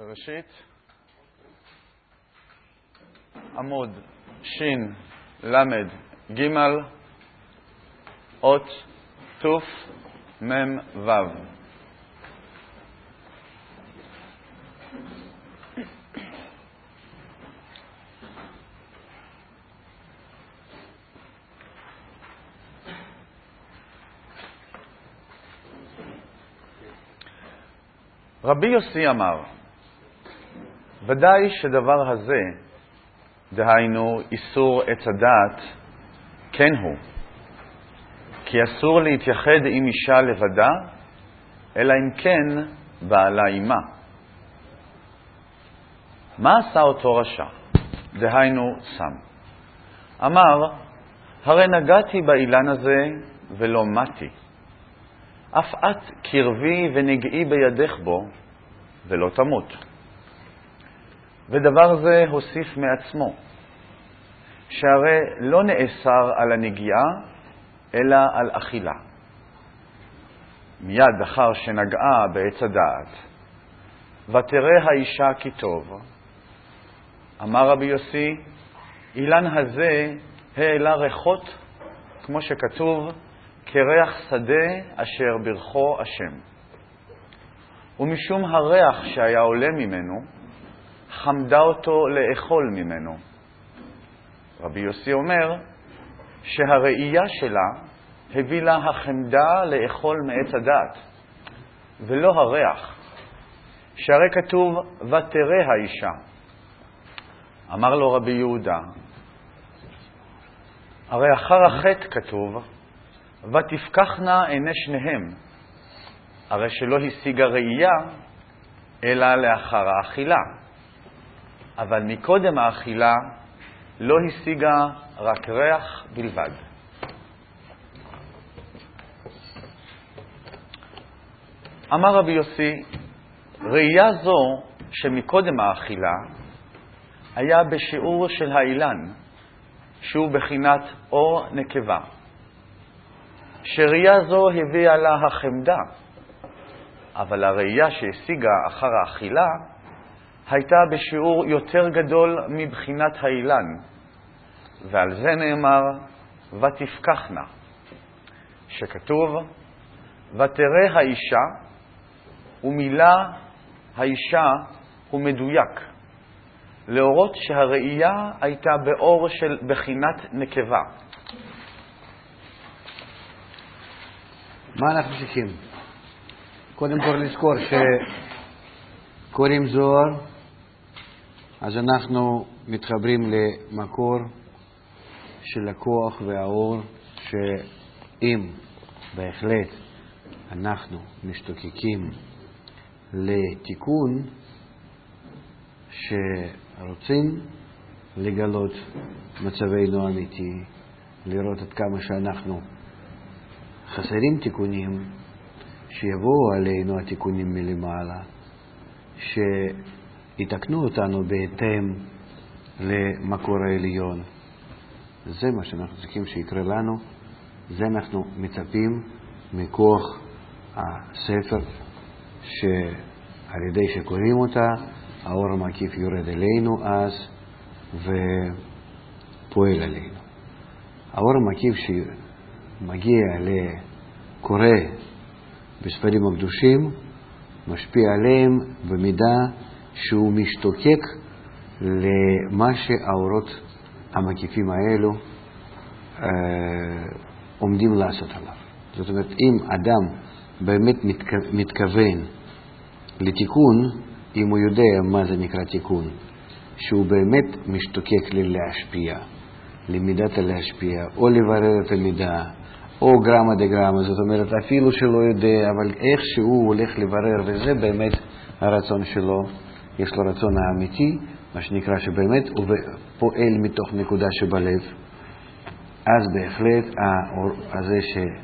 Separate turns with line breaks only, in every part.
בראשית, עמוד שין למד ג' אות תוף מם וו. רבי יוסי אמר, ודאי שדבר הזה, דהיינו איסור עץ הדעת, כן הוא, כי אסור להתייחד עם אישה לבדה, אלא אם כן בעלה עימה. מה עשה אותו רשע? דהיינו סם. אמר, הרי נגעתי באילן הזה ולא מתי. אף את קרבי ונגעי בידך בו, ולא תמות. ודבר זה הוסיף מעצמו, שהרי לא נאסר על הנגיעה, אלא על אכילה. מיד אחר שנגעה בעץ הדעת, ותראה האישה כי טוב, אמר רבי יוסי, אילן הזה העלה ריחות, כמו שכתוב, כריח שדה אשר ברכו השם. ומשום הריח שהיה עולה ממנו, חמדה אותו לאכול ממנו. רבי יוסי אומר שהראייה שלה הביא לה החמדה לאכול מעץ הדעת, ולא הריח, שהרי כתוב ותראה האישה. אמר לו רבי יהודה, הרי אחר החטא כתוב ותפקחנה עיני שניהם, הרי שלא השיגה ראייה אלא לאחר האכילה, אבל מקודם האכילה לא השיגה רק ריח בלבד. אמר רבי יוסי, ראייה זו שמקודם האכילה היה בשיעור של האילן, שהוא בחינת אור נקבה, שראייה זו הביאה לה החמדה, אבל הראייה שהשיגה אחר האכילה הייתה בשיעור יותר גדול מבחינת האילן, ועל זה נאמר ותפקחנה, שכתוב ותראה האישה, ומילה האישה הוא מדויק, להורות שהראייה הייתה באור של בחינת נקבה.
מה אנחנו צריכים? קודם כל לזכור שקוראים זוהר, אז אנחנו מתחברים למקור של הכוח והאור, שאם בהחלט אנחנו משתוקקים לתיקון, שרוצים לגלות מצבנו האמיתי, לראות עד כמה שאנחנו חסרים תיקונים, שיבואו עלינו התיקונים מלמעלה, שיתקנו אותנו בהתאם למקור העליון. זה מה שאנחנו צריכים שיקרה לנו, זה אנחנו מצפים מכוח הספר, שעל ידי שקוראים אותה, האור המקיף יורד אלינו אז ופועל עלינו. האור המקיף שמגיע לקורא בספרים הקדושים משפיע עליהם במידה שהוא משתוקק למה שהאורות המקיפים האלו עומדים לעשות עליו. זאת אומרת, אם אדם באמת מתכוון לתיקון, אם הוא יודע מה זה נקרא תיקון, שהוא באמת משתוקק להשפיע, למידת להשפיע, או לברר את המידה, או גרמה דגרמה, זאת אומרת, אפילו שלא יודע, אבל איך שהוא הולך לברר, וזה באמת הרצון שלו, יש לו רצון האמיתי, מה שנקרא שבאמת הוא פועל מתוך נקודה שבלב, אז בהחלט האור הזה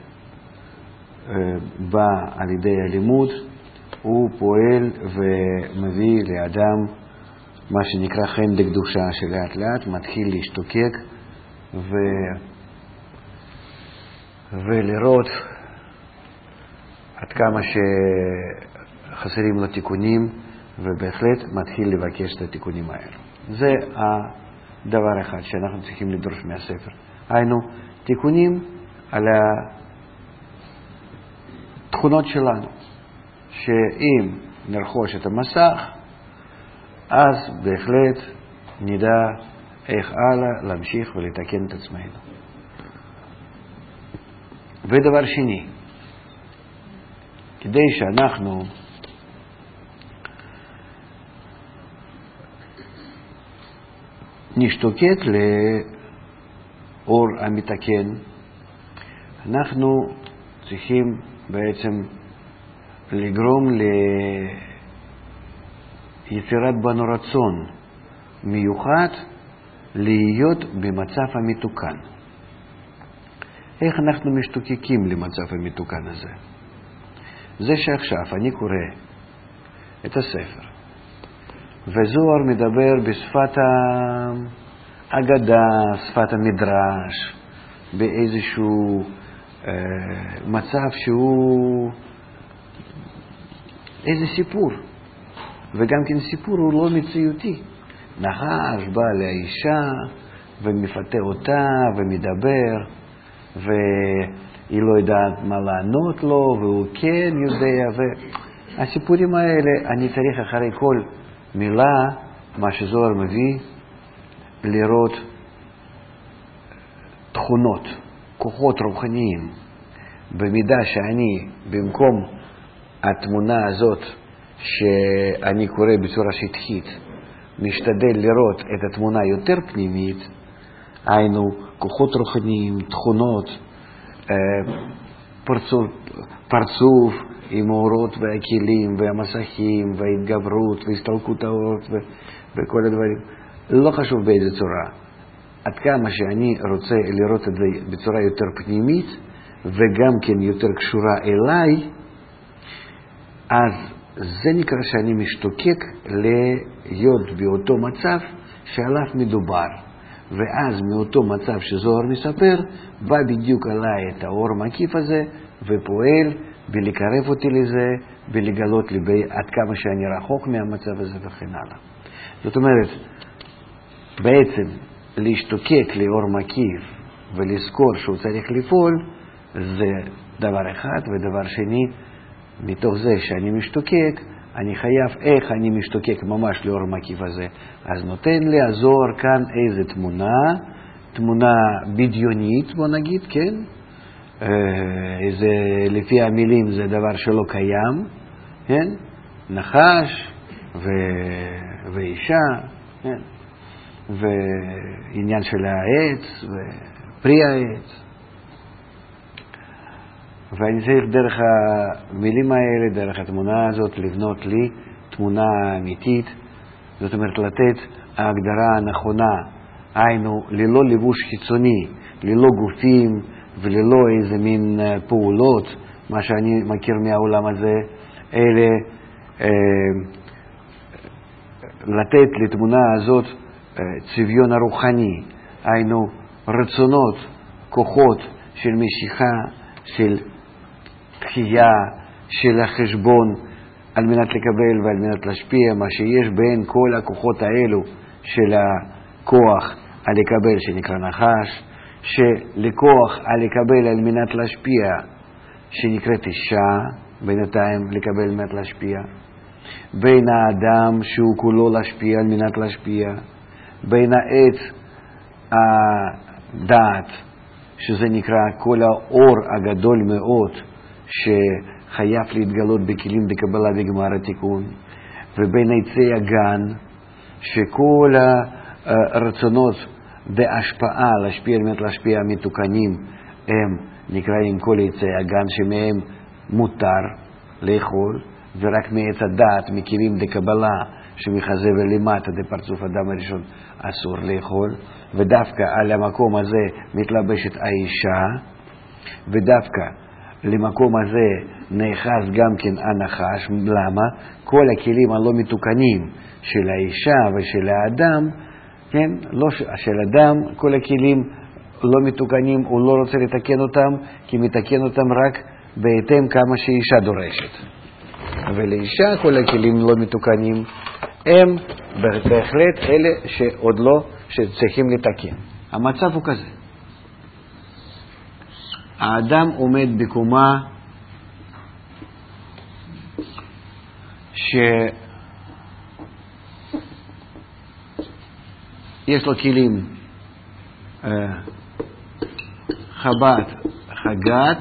שבא על ידי הלימוד, הוא פועל ומביא לאדם מה שנקרא חן דקדושה, שלאט לאט מתחיל להשתוקק ולראות עד כמה שחסרים לו תיקונים, ובהחלט מתחיל לבקש את התיקונים האלו. זה הדבר אחד שאנחנו צריכים לדרוש מהספר. היינו, תיקונים על התכונות שלנו, שאם נרכוש את המסך, אז בהחלט נדע איך הלאה להמשיך ולתקן את עצמנו. ודבר שני, כדי שאנחנו נשתוקק לאור המתקן, אנחנו צריכים בעצם לגרום ליצירת בנו רצון מיוחד להיות במצב המתוקן. איך אנחנו משתוקקים למצב המתוקן הזה? זה שעכשיו אני קורא את הספר, וזוהר מדבר בשפת האגדה, שפת המדרש, באיזשהו מצב שהוא איזה סיפור, וגם כן סיפור הוא לא מציאותי. נחש בא לאישה ומפתה אותה ומדבר, והיא לא יודעת מה לענות לו, והוא כן יודע, והסיפורים האלה אני צריך אחרי כל מילה, מה שזוהר מביא, לראות תכונות, כוחות רוחניים, במידה שאני במקום התמונה הזאת שאני קורא בצורה שטחית, משתדל לראות את התמונה יותר פנימית, היינו כוחות רוחניים, תכונות, פרצוף עם האורות והכלים והמסכים וההתגברות והסתלקות האורות וכל הדברים. לא חשוב באיזה צורה. עד כמה שאני רוצה לראות את זה בצורה יותר פנימית וגם כן יותר קשורה אליי, אז זה נקרא שאני משתוקק להיות באותו מצב שעליו מדובר. ואז מאותו מצב שזוהר מספר, בא בדיוק עליי את האור מקיף הזה, ופועל ולקרב אותי לזה, ולגלות לי עד כמה שאני רחוק מהמצב הזה וכן הלאה. זאת אומרת, בעצם להשתוקק לאור מקיף ולזכור שהוא צריך לפעול, זה דבר אחד, ודבר שני, מתוך זה שאני משתוקק, אני חייב איך אני משתוקק ממש לאור מקיף הזה. אז נותן לי הזוהר כאן איזה תמונה בדיונית, בוא נגיד, כן? איזה, לפי המילים זה דבר שלא קיים, כן? נחש ואישה, כן? ועניין של העץ ופרי העץ. ואני צריך דרך המילים האלה, דרך התמונה הזאת, לבנות לי תמונה אמיתית. זאת אומרת, לתת ההגדרה הנכונה, היינו, ללא לבוש חיצוני, ללא גופים וללא איזה מין פעולות, מה שאני מכיר מהעולם הזה, אלה לתת לתמונה הזאת צביון הרוחני, היינו, רצונות, כוחות של משיכה, של תחייה, של החשבון, על מנת לקבל ועל מנת להשפיע, מה שיש בין כל הכוחות האלו של הכוח על לקבל שנקרא נחש, שלכוח על לקבל על מנת להשפיע שנקראת אישה, בינתיים לקבל על מנת להשפיע, בין האדם שהוא כולו להשפיע על מנת להשפיע, בין העץ הדעת, שזה נקרא כל האור הגדול מאוד שחייב להתגלות בכלים בקבלה וגמר התיקון, ובין עצי הגן שכל הרצונות בהשפעה להשפיע על מנת להשפיע המתוקנים הם נקראים כל עצי הגן שמהם מותר לאכול, ורק מעץ הדעת מכלים דקבלה שמחזה ולמטה דפרצוף אדם הראשון אסור לאכול, ודווקא על המקום הזה מתלבשת האישה, ודווקא למקום הזה נאחז גם כן הנחש. למה? כל הכלים הלא מתוקנים של האישה ושל האדם, כן? לא של אדם, כל הכלים לא מתוקנים, הוא לא רוצה לתקן אותם, כי מתקן אותם רק בהתאם כמה שאישה דורשת. ולאישה כל הכלים לא מתוקנים הם בהחלט אלה שעוד לא, שצריכים לתקן. המצב הוא כזה. האדם עומד בקומה שיש לו כלים חבת, חגת,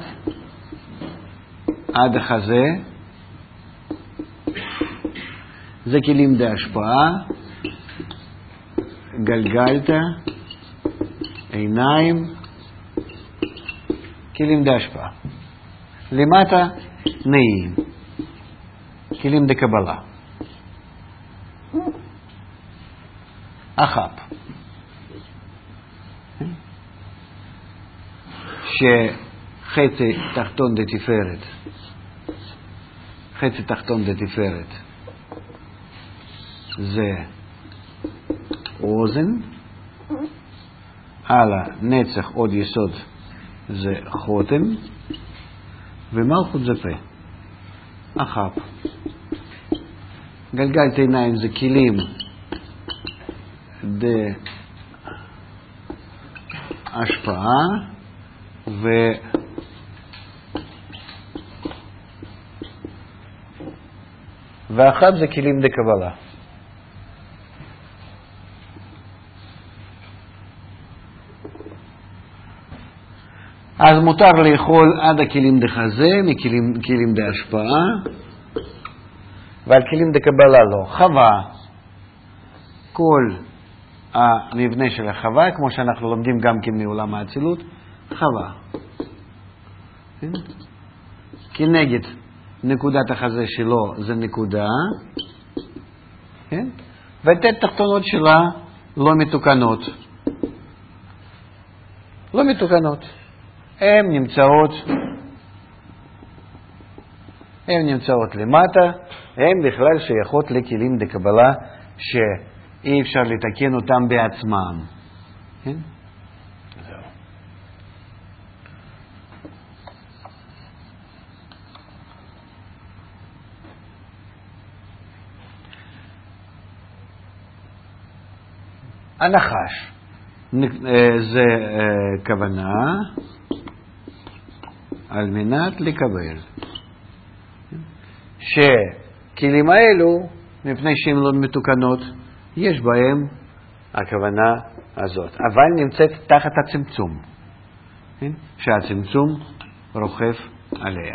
עד החזה, זה כלים בהשפעה, גלגלתא, עיניים, כלים בהשפעה. למטה נעים, כלים דקבלה. אחאב, שחצי תחתון דתפארת, חצי תחתון דתפארת זה אוזן, על הנצח עוד יסוד זה חותם, ומלכות זה פה. אחאב. גלגלת עיניים זה כלים השפעה, ואחאב זה כלים דקבלה. אז מותר לאכול עד הכלים דחזה, מכלים דהשפעה, ועל כלים דקבלה לא. חווה, כל המבנה של החווה, כמו שאנחנו לומדים גם כן מעולם האצילות, חווה. כנגד נקודת החזה שלו זה נקודה, והתת תחתונות שלה לא מתוקנות. לא מתוקנות. הן נמצאות למטה, הן בכלל שייכות לכלים דקבלה שאי אפשר לתקן אותם בעצמם. כן? זהו. הנחש זה כוונה על מנת לקבל. שכלים האלו, מפני שהן לא מתוקנות, יש בהם הכוונה הזאת. אבל נמצאת תחת הצמצום. שהצמצום רוכב עליה.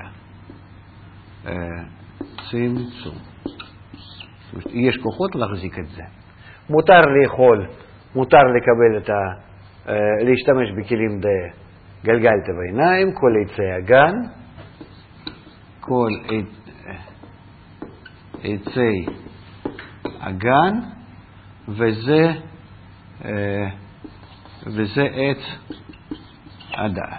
צמצום. יש כוחות להחזיק את זה. מותר לאכול, מותר לקבל להשתמש בכלים גלגלת בעיניים, כל עצי הגן, כל עצי הגן, וזה עץ הדעת.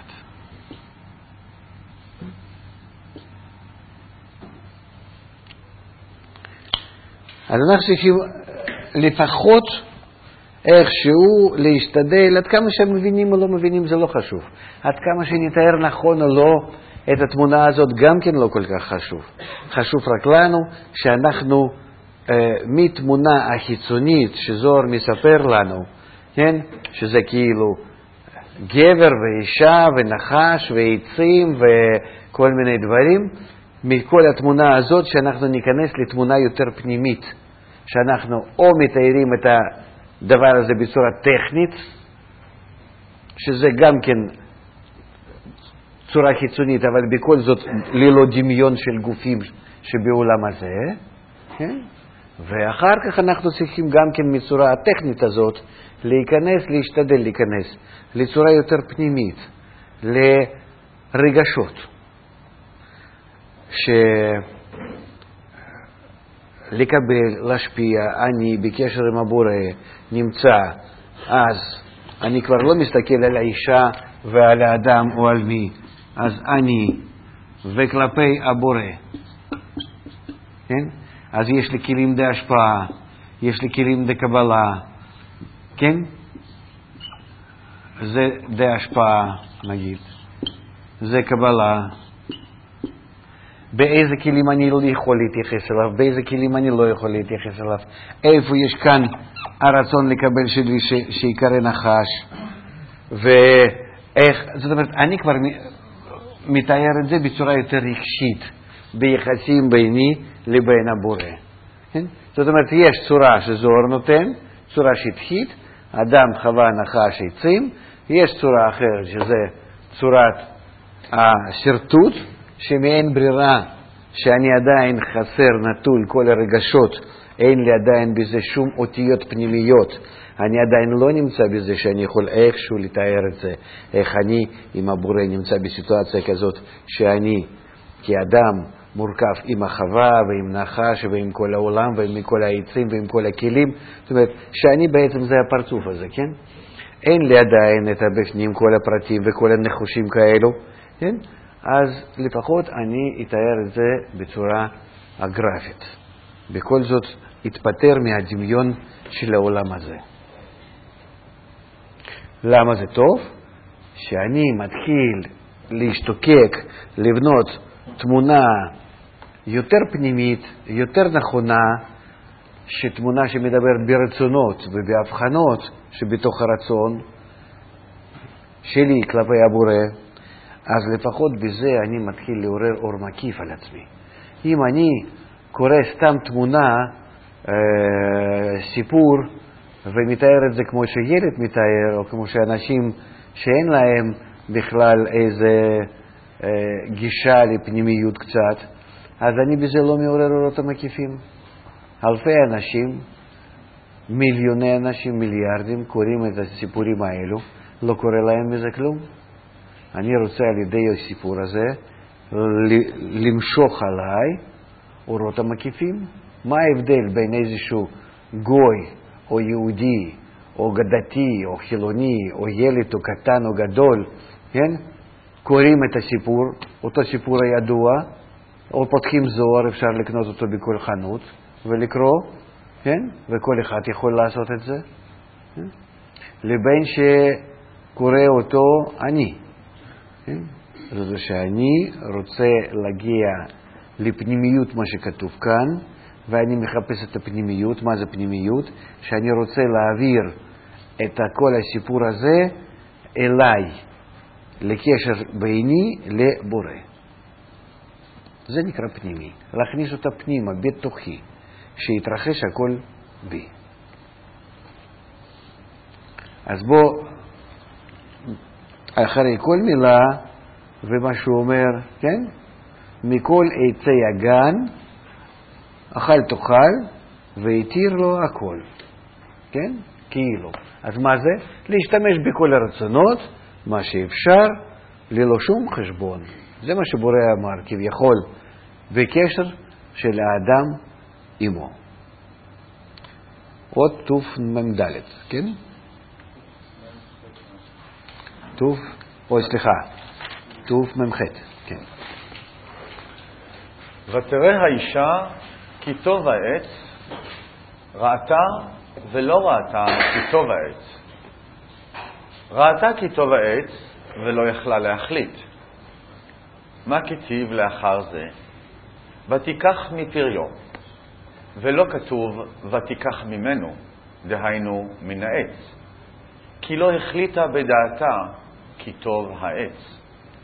אז אנחנו צריכים לפחות איכשהו להשתדל, עד כמה שהם מבינים או לא מבינים זה לא חשוב. עד כמה שנתאר נכון או לא את התמונה הזאת גם כן לא כל כך חשוב. חשוב רק לנו שאנחנו מתמונה החיצונית שזוהר מספר לנו, כן? שזה כאילו גבר ואישה ונחש ועצים וכל מיני דברים, מכל התמונה הזאת שאנחנו ניכנס לתמונה יותר פנימית, שאנחנו או מתארים את הדבר הזה בצורה טכנית, שזה גם כן צורה חיצונית, אבל בכל זאת ללא דמיון של גופים שבעולם הזה, כן? ואחר כך אנחנו צריכים גם כן מצורה הטכנית הזאת להשתדל להיכנס לצורה יותר פנימית, לרגשות, לקבל, להשפיע, אני בקשר עם הבורא נמצא, אז אני כבר לא מסתכל על האישה ועל האדם או על מי, אז אני וכלפי הבורא, כן? אז יש לי כלים בהשפעה, יש לי כלים בקבלה, כן? זה בהשפעה, נגיד, זה קבלה, באיזה כלים אני לא יכול להתייחס אליו, באיזה כלים אני לא יכול להתייחס אליו, איפה יש כאן הרצון לקבל שלי שיקרא נחש, ואיך, זאת אומרת, אני כבר מתאר את זה בצורה יותר רגשית, ביחסים ביני לבין הבורא. כן? זאת אומרת, יש צורה שזוהר נותן, צורה שטחית, אדם, חווה, נחש, עצים, יש צורה אחרת שזה צורת השרטוט, שמאין ברירה שאני עדיין חסר, נטול כל הרגשות, אין לי עדיין בזה שום אותיות פנימיות, אני עדיין לא נמצא בזה שאני יכול איכשהו לתאר את זה, איך אני עם הבורא נמצא בסיטואציה כזאת שאני כאדם מורכב עם החווה ועם נחש ועם כל העולם ועם כל העצים ועם כל הכלים, זאת אומרת שאני בעצם זה הפרצוף הזה, כן? אין לי עדיין את הבפנים כל הפרטים וכל הנחושים כאלו, כן? אז לפחות אני אתאר את זה בצורה הגרפית. בכל זאת התפטר מהדמיון של העולם הזה. למה זה טוב? שאני מתחיל להשתוקק, לבנות תמונה יותר פנימית, יותר נכונה, שתמונה שמדברת ברצונות ובהבחנות שבתוך הרצון שלי כלפי הבורא, אז לפחות בזה אני מתחיל לעורר אור מקיף על עצמי. אם אני קורא סתם תמונה, סיפור, ומתאר את זה כמו שילד מתאר, או כמו שאנשים שאין להם בכלל איזה גישה לפנימיות קצת, אז אני בזה לא מעורר אורות המקיפים. אלפי אנשים, מיליוני אנשים, מיליארדים, קוראים את הסיפורים האלו, לא קורא להם בזה כלום. אני רוצה על ידי הסיפור הזה למשוך עליי אורות המקיפים. מה ההבדל בין איזשהו גוי או יהודי או דתי או חילוני או ילד או קטן או גדול, כן? קוראים את הסיפור, אותו סיפור הידוע, או פותחים זוהר, אפשר לקנות אותו בכל חנות ולקרוא, כן? וכל אחד יכול לעשות את זה, כן? לבין שקורא אותו אני, כן? זאת שאני רוצה להגיע לפנימיות מה שכתוב כאן, ואני מחפש את הפנימיות. מה זה פנימיות? שאני רוצה להעביר את כל הסיפור הזה אליי, לקשר ביני לבורא. זה נקרא פנימי. להכניס אותה פנימה, בתוכי, שיתרחש הכל בי. אז בוא, אחרי כל מילה, ומה שהוא אומר, כן? מכל עצי הגן, אכל תאכל, והתיר לו הכל. כן? כאילו. אז מה זה? להשתמש בכל הרצונות, מה שאפשר, ללא שום חשבון. זה מה שבורא אמר, כביכול, בקשר של האדם עמו. עוד טוב ממדלת, כן? טוב, סליחה, טוב ממחת, כן.
ותראה האישה כי טוב העץ, ראתה ולא ראתה כי טוב העץ. ראתה כי טוב העץ ולא יכלה להחליט. מה כתיב לאחר זה? ותיקח מפריו, ולא כתוב ותיקח ממנו, דהיינו מן העץ, כי לא החליטה בדעתה כי טוב העץ.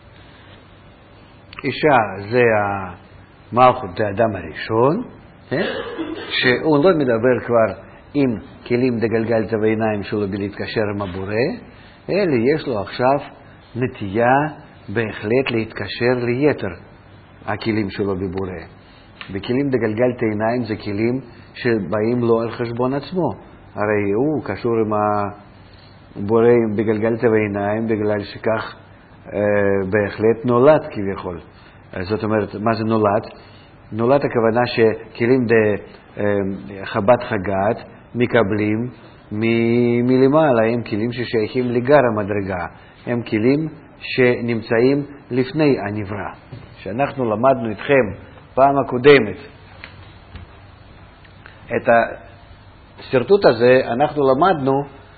אישה זה המלכות האדם הראשון, שהוא לא מדבר כבר עם כלים דגלגלת ועיניים שלו בלהתקשר עם הבורא, אלא יש לו עכשיו נטייה בהחלט להתקשר ליתר הכלים שלו בבורא. וכלים דגלגלת עיניים זה כלים שבאים לו על חשבון עצמו. הרי הוא קשור עם הבורא בגלגלת ועיניים בגלל שכך בהחלט נולד כביכול. זאת אומרת, מה זה נולד? נולד הכוונה שכלים חבת חגת מקבלים מלמעלה, הם כלים ששייכים לגר המדרגה, הם כלים שנמצאים לפני הנברא. שאנחנו למדנו איתכם פעם הקודמת את הסרטוט הזה, אנחנו למדנו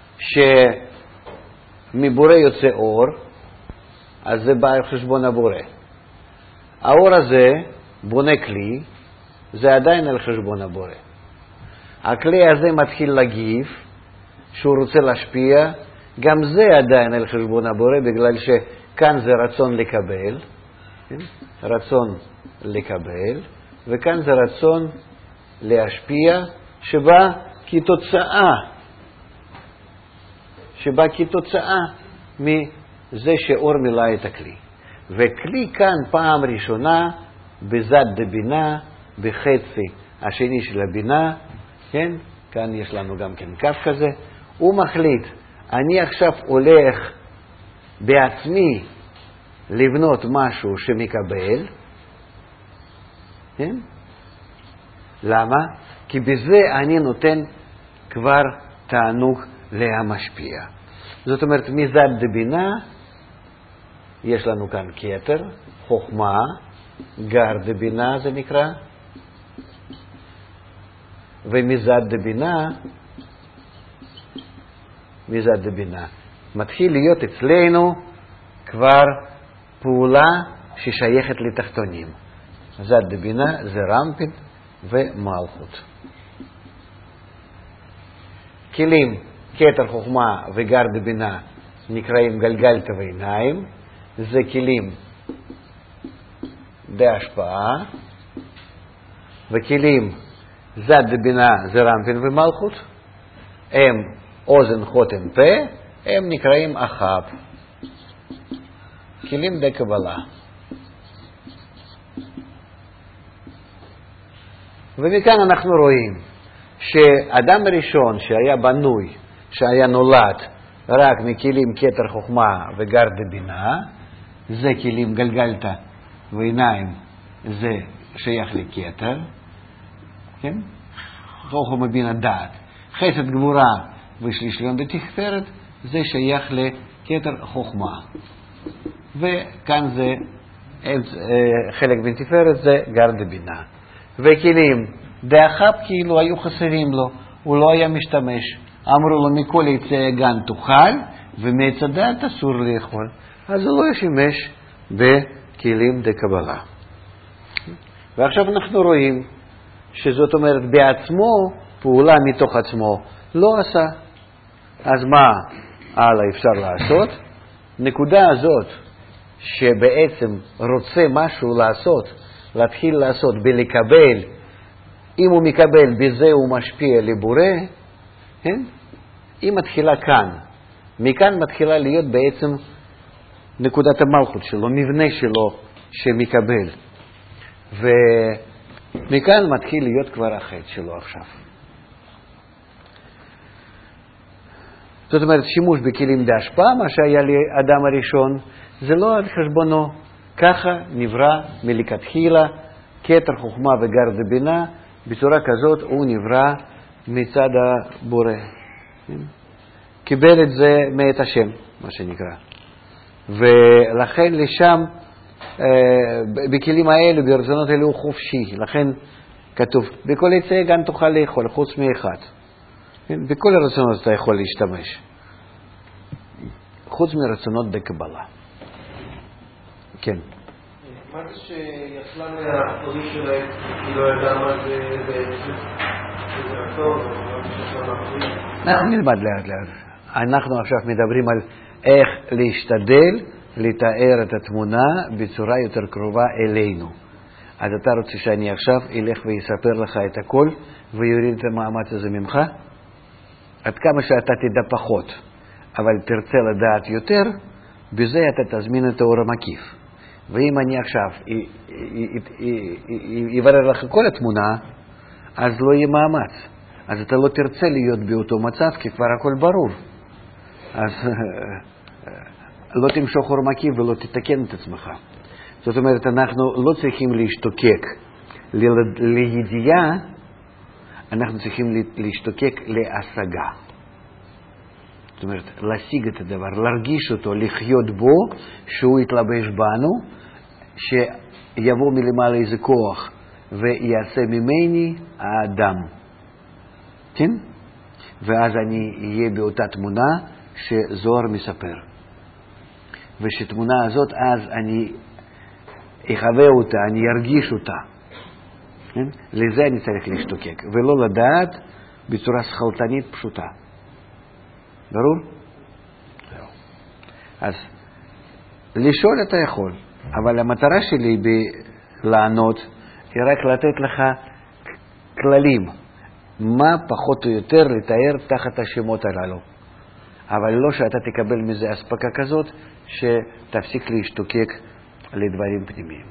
שמבורא יוצא אור, אז זה בא על חשבון הבורא. האור הזה בונה כלי, זה עדיין על חשבון הבורא. הכלי הזה מתחיל להגיב, שהוא רוצה להשפיע, גם זה עדיין על חשבון הבורא, בגלל שכאן זה רצון לקבל, רצון לקבל, וכאן זה רצון להשפיע, שבא כתוצאה מזה שאור מילא את הכלי. וכלי כאן פעם ראשונה, בזד דבינה, בחצי השני של הבינה, כן? כאן יש לנו גם כן קו כזה, הוא מחליט, אני עכשיו הולך בעצמי לבנות משהו שמקבל, כן? למה? כי בזה אני נותן כבר תענוג להמשפיע. זאת אומרת, מזד דבינה, יש לנו כאן כתר, חוכמה, גר דבינה זה נקרא, ומזד דבינה, מתחיל להיות אצלנו כבר פעולה ששייכת לתחתונים. זד דבינה זה רמפין ומלכות. כלים, כתר, חוכמה וגר דבינה נקראים גלגלתא ועיניים, זה כלים בהשפעה, וכלים זד דבינה זה רמפין ומלכות, הם אוזן, חותם, פה, הם נקראים אחאב, כלים דקבלה. ומכאן אנחנו רואים שאדם הראשון שהיה בנוי, שהיה נולד רק מכלים כתר, חוכמה וגר דבינה, זה כלים גלגלתא ועיניים, זה שייך לכתר, כן? חוכמה בינה דעת. חסד גבורה ושליש עליון דתפארת, זה שייך לכתר חוכמה. וכאן זה חלק בין תפארת, זה גר דבינה. וכלים דאחאב כאילו היו חסרים לו, הוא לא היה משתמש. אמרו לו, מכל עצי הגן תאכל, ומעץ הדעת אסור לאכול. אז הוא לא שימש בכלים דקבלה. ועכשיו אנחנו רואים שזאת אומרת בעצמו, פעולה מתוך עצמו, לא עשה. אז מה הלאה אפשר לעשות? נקודה הזאת שבעצם רוצה משהו לעשות, להתחיל לעשות בלקבל, אם הוא מקבל בזה הוא משפיע לבורא, כן? היא מתחילה כאן. מכאן מתחילה להיות בעצם נקודת המלכות שלו, מבנה שלו שמקבל. ומכאן מתחיל להיות כבר החטא שלו עכשיו. זאת אומרת, שימוש בכלים בהשפעה, מה שהיה לאדם הראשון, זה לא על חשבונו. ככה נברא מלכתחילה, כתר, חוכמה וגר דבינה, בצורה כזאת הוא נברא מצד הבורא. קיבל את זה מאת השם, מה שנקרא. ולכן לשם, בכלים האלה, ברצונות האלה הוא חופשי. לכן כתוב, בכל עצי הגן תוכל לאכול, חוץ מאחד. בכל הרצונות אתה יכול להשתמש. חוץ מרצונות דקבלה. כן.
מה זה שיצלה מהחורים שלהם, היא לא ידעה מה זה בעצם? זה רצון, או מה שאפשר להחורים?
אנחנו נלמד לאט לאט. אנחנו עכשיו מדברים על איך להשתדל לתאר את התמונה בצורה יותר קרובה אלינו. אז אתה רוצה שאני עכשיו אלך ויספר לך את הכל ויוריד את המאמץ הזה ממך? עד כמה שאתה תדע פחות, אבל תרצה לדעת יותר, בזה אתה תזמין את האור המקיף. ואם אני עכשיו יברר לך כל התמונה, אז לא יהיה מאמץ. אז אתה לא תרצה להיות באותו מצב, כי כבר הכל ברור. אז לא תמשוך אור מקיף ולא תתקן את עצמך. זאת אומרת, אנחנו לא צריכים להשתוקק לידיעה, אנחנו צריכים להשתוקק להשגה. זאת אומרת, להשיג את הדבר, להרגיש אותו, לחיות בו, שהוא יתלבש בנו, שיבוא מלמעלה איזה כוח ויעשה ממני האדם. כן? ואז אני אהיה באותה תמונה שזוהר מספר. ושתמונה הזאת, אז אני אחווה אותה, אני ארגיש אותה. כן? לזה אני צריך להשתוקק, ולא לדעת בצורה שכלתנית פשוטה. ברור? אז לשאול אתה יכול, אבל המטרה שלי לענות היא רק לתת לך כללים, מה פחות או יותר לתאר תחת השמות הללו. אבל לא שאתה תקבל מזה אספקה כזאת שתפסיק להשתוקק לדברים פנימיים.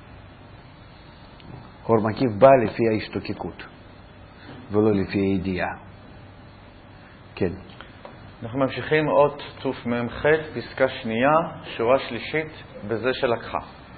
אור מקיף בא לפי ההשתוקקות ולא לפי הידיעה. כן.
אנחנו ממשיכים אות תמ"ח, פסקה שנייה, שורה שלישית, בזה שלקחה.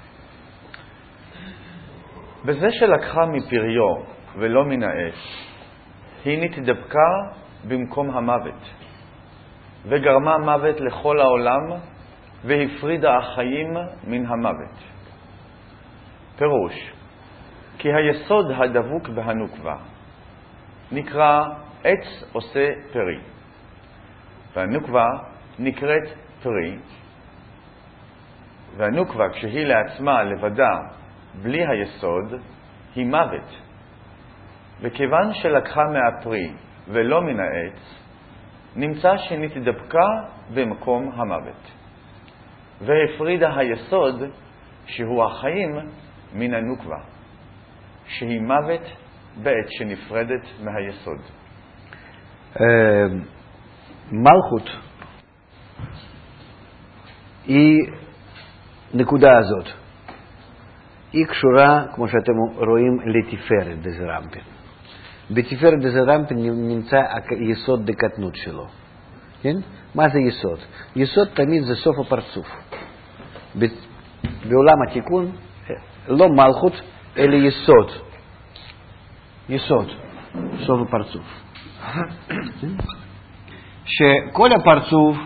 בזה שלקחה מפריו ולא מן האש, היא נתדבקה במקום המוות, וגרמה מוות לכל העולם, והפרידה החיים מן המוות. פירוש, כי היסוד הדבוק בהנוקבה נקרא עץ עושה פרי, והנוקבה נקראת פרי, והנוקבה כשהיא לעצמה לבדה בלי היסוד היא מוות. וכיוון שלקחה מהפרי ולא מן העץ, נמצא שנתדבקה במקום המוות, והפרידה היסוד שהוא החיים מן הנוקבה, שהיא מוות בעת שנפרדת מהיסוד.
מלכות היא נקודה הזאת. היא קשורה, כמו שאתם רואים, לתפארת דזרמפין. בתפארת דזרמפין נמצא יסוד דקטנות שלו. כן? מה זה יסוד? יסוד תמיד זה סוף הפרצוף. בעולם התיקון, לא מלכות, אלא יסוד. יסוד, סוף הפרצוף. שכל הפרצוף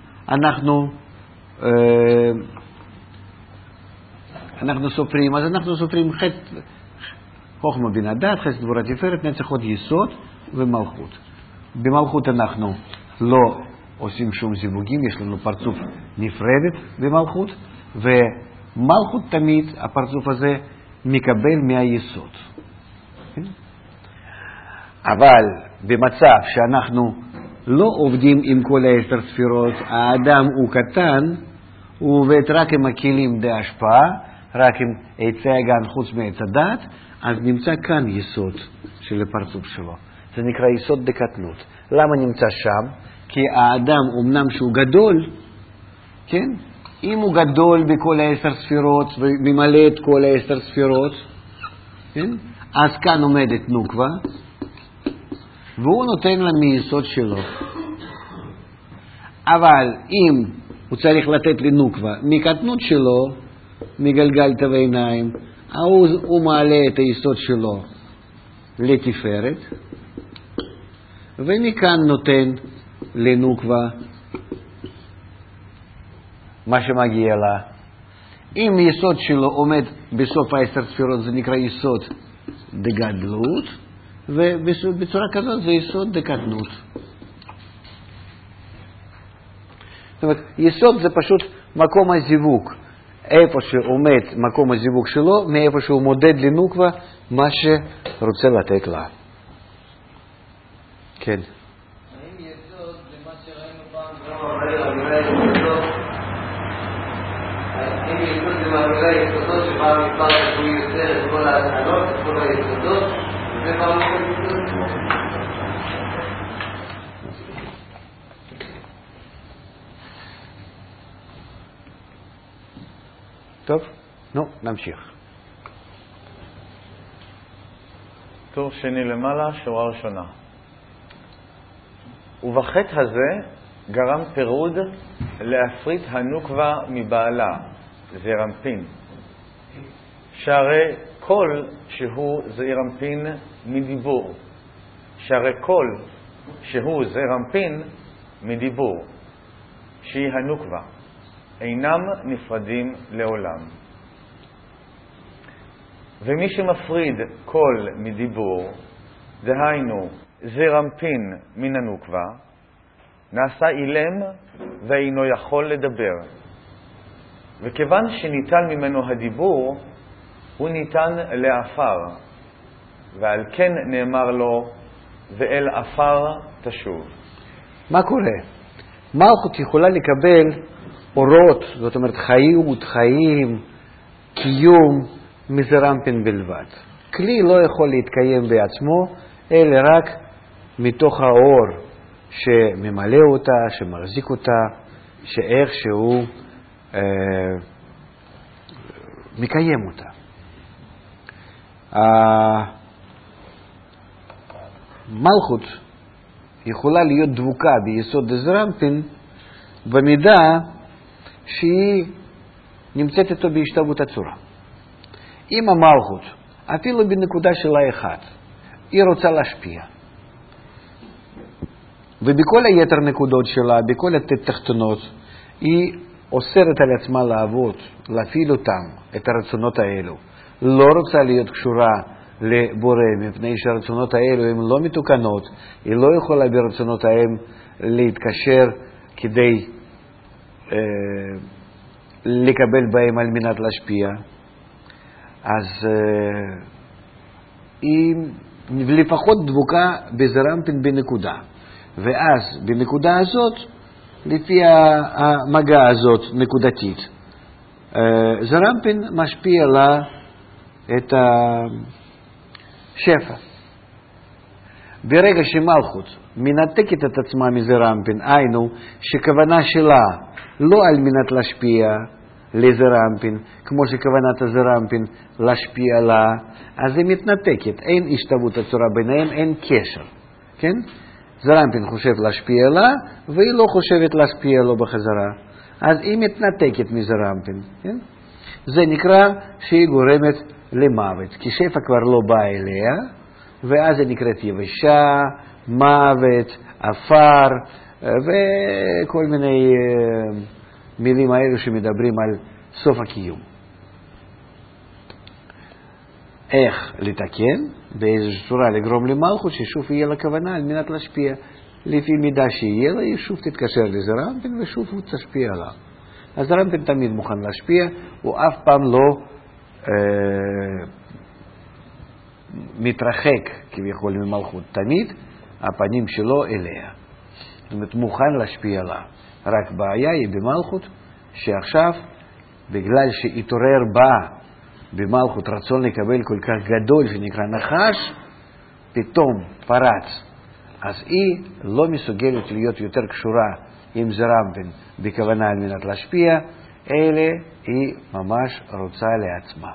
אנחנו סופרים, אז אנחנו סופרים חוכמה בינה דעת, חסד גבורה תפארת, נצח הוד יסוד ומלכות. במלכות אנחנו לא עושים שום זיווגים, יש לנו פרצוף נפרדת במלכות, ומלכות תמיד, הפרצוף הזה מקבל מהיסוד. אבל במצב שאנחנו לא עובדים עם כל 10 ספירות, האדם הוא קטן, הוא עובד רק עם הכלים די השפעה, רק עם עצי הגן חוץ מעץ הדת, אז נמצא כאן יסוד של הפרצוף שלו. זה נקרא יסוד דקטנות. למה נמצא שם? כי האדם, אמנם שהוא גדול, כן? אם הוא גדול בכל 10 ספירות וממלא את כל 10 ספירות, כן? אז כאן עומדת נוקבה, והוא נותן לה מיסוד שלו. אבל אם הוא צריך לתת לנוקבה מקטנות שלו, מגלגל תו עיניים, הוא מעלה את היסוד שלו לתפארת, ומכאן נותן לנוקבה מה שמגיע לה. אם יסוד שלו עומד בסוף 10 ספירות, זה נקרא יסוד דגדלות, ובצורה כזאת זה יסוד דקטנות. זאת אומרת, יסוד זה פשוט מקום הזיווג. איפה שעומד מקום הזיווג שלו, מאיפה שהוא מודד לנוקבה מה שרוצה לתת לה. כן.
האם יסוד זה מה שראינו פעם האם יסוד זה מעבירה יסודות שבא מספר שהוא יוצר את כל ההתחלות, את כל היסודות, וזה פעם יסוד?
טוב, נמשיך.
טור שני למעלה, שורה ראשונה. ובחטא הזה גרם פירוד להפריט הנוקבה מבעלה, זעירנפין. שהרי כל שהוא זעירנפין מדיבור. שהרי כל שהוא זעירנפין מדיבור, שהיא הנוקבה. אינם נפרדים לעולם. ומי שמפריד קול מדיבור, דהיינו זעירנפין מן הנוקבה, נעשה אילם ואינו יכול לדבר. וכיוון שניטל ממנו הדיבור, הוא ניתן לעפר, ועל כן נאמר לו, ואל עפר תשוב.
מה קורה? מלכות יכולה לקבל אורות, זאת אומרת חיים, קיום, מזרמפין בלבד. כלי לא יכול להתקיים בעצמו, אלא רק מתוך האור שממלא אותה, שמחזיק אותה, שאיכשהו מקיים אותה. המלכות יכולה להיות דבוקה ביסוד הזרמפין במידה שהיא נמצאת איתו בהשתוות הצורה. אם המלכות, אפילו בנקודה שלה אחת, היא רוצה להשפיע, ובכל היתר נקודות שלה, בכל התחתונות, היא אוסרת על עצמה לעבוד, להפעיל אותם, את הרצונות האלו. לא רוצה להיות קשורה לבורא, מפני שהרצונות האלו הן לא מתוקנות, היא לא יכולה ברצונות ההם להתקשר כדי לקבל בהם על מנת להשפיע. אז היא לפחות דבוקה בזרמפין בנקודה. ואז בנקודה הזאת, לפי המגע הזאת נקודתית, זרמפין משפיע לה את השפע. ברגע שמלכות מנתקת את עצמה מזרמפין, היינו שכוונה שלה לא על מנת להשפיע לזרמפין, כמו שכוונת הזרמפין להשפיע לה, אז היא מתנתקת, אין השתוות הצורה ביניהם, אין קשר, כן? זרמפין חושב להשפיע לה, והיא לא חושבת להשפיע לו בחזרה. אז היא מתנתקת מזרמפין, כן? זה נקרא שהיא גורמת למוות, כי שפע כבר לא בא אליה, ואז היא נקראת יבשה, מוות, אפר, וכל מיני מילים האלו שמדברים על סוף הקיום. איך לתקן? באיזושהי צורה לגרום למלכות ששוב יהיה לה כוונה על מנת להשפיע. לפי מידה שיהיה לה, היא שוב תתקשר לזרמפין ושוב הוא תשפיע לה. אז זרמפין תמיד מוכן להשפיע, הוא אף פעם לא מתרחק כביכול ממלכות. תמיד הפנים שלו אליה. זאת אומרת, מוכן להשפיע לה. רק בעיה היא במלכות, שעכשיו, בגלל שהתעורר בה במלכות רצון לקבל כל כך גדול שנקרא נחש, פתאום פרץ. אז היא לא מסוגלת להיות יותר קשורה עם זרמפין בכוונה על מנת להשפיע, אלא היא ממש רוצה לעצמה.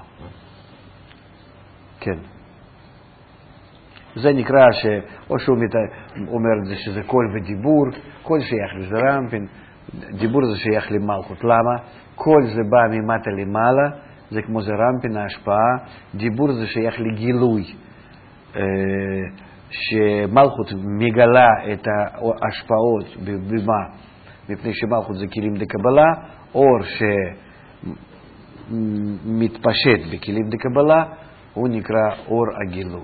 כן. זה נקרא או שהוא אומר שזה קול ודיבור, קול שייך לזרמפין, דיבור זה שייך למלכות. למה? קול זה בא ממטה למעלה, זה כמו זרמפין ההשפעה, דיבור זה שייך לגילוי, שמלכות מגלה את ההשפעות במה, מפני שמלכות זה כלים דקבלה, אור שמתפשט בכלים דקבלה, הוא נקרא אור הגילוי.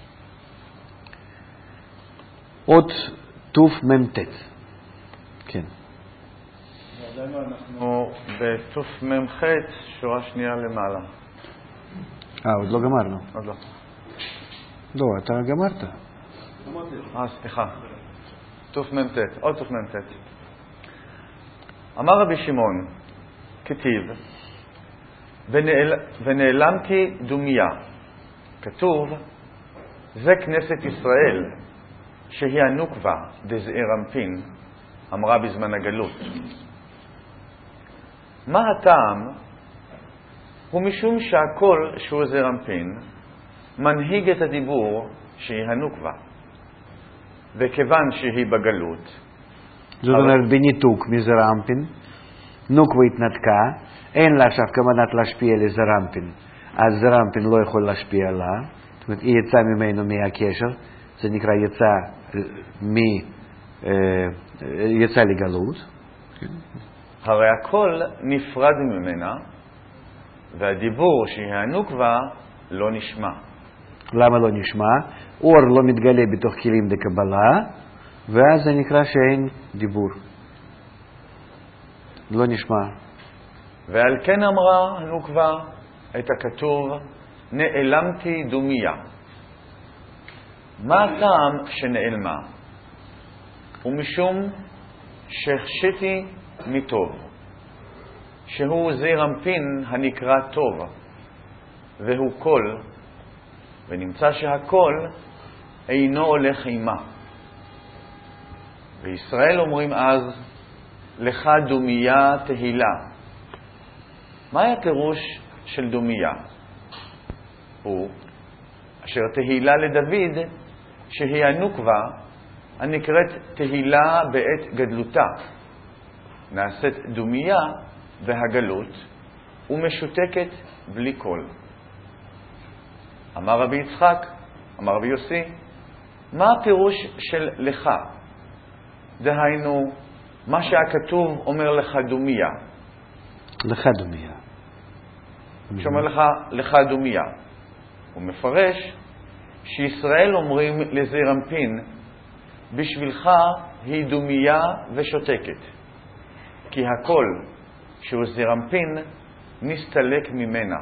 עוד תוף ממתת. כן.
עדיין אנחנו בתוף ממחת, שורה שנייה למעלה.
עוד לא גמרנו.
עוד לא.
לא, אתה גמרת.
סליחה. תוף ממתת, עוד תוף ממתת. אמר רבי שמעון, כתיב, ונעלמתי דומיה. כתוב, זה כנסת ישראל, שהיא הנוקבה דזעיר אנפין, אמרה בזמן הגלות. מה הטעם? הוא משום שהכל שהוא זעיר אנפין מנהיג את הדיבור שהיא הנוקבה, וכיוון שהיא בגלות.
זאת אומרת, בניתוק מזעיר אנפין, נוקבה התנתקה, אין לה עכשיו כוונת להשפיע לזעיר אנפין, אז זעיר אנפין לא יכול להשפיע לה, זאת אומרת, היא יצאה ממנו מהקשר, זה נקרא יצא לגלות.
הרי הכל נפרד ממנה, והדיבור שהיא הנוקבה לא נשמע.
למה לא נשמע? אור לא מתגלה בתוך כלים דקבלה, ואז זה נקרא שאין דיבור. לא נשמע.
ועל כן אמרה הנוקבה את הכתוב, נעלמתי דומיה. מה הטעם שנעלמה? ומשום שהחשיתי מטוב, שהוא זעיר אנפין הנקרא טוב, והוא קול, ונמצא שהקול אינו הולך עימה. וישראל אומרים אז, לך דומיה תהילה. מהי הפירוש של דומיה? הוא אשר תהילה לדוד, שהיא הנוקבה הנקראת תהילה בעת גדלותה, נעשית דומיה בהגלות ומשותקת בלי קול. אמר רבי יצחק, אמר רבי יוסי, מה הפירוש של לך? דהיינו, מה שהכתוב אומר לך דומיה.
לך דומיה.
שאומר לך דומיה. הוא מפרש שישראל אומרים לזעיר אנפין, בשבילך היא דומיה ושותקת, כי הקול שהוא זעיר אנפין נסתלק ממנה.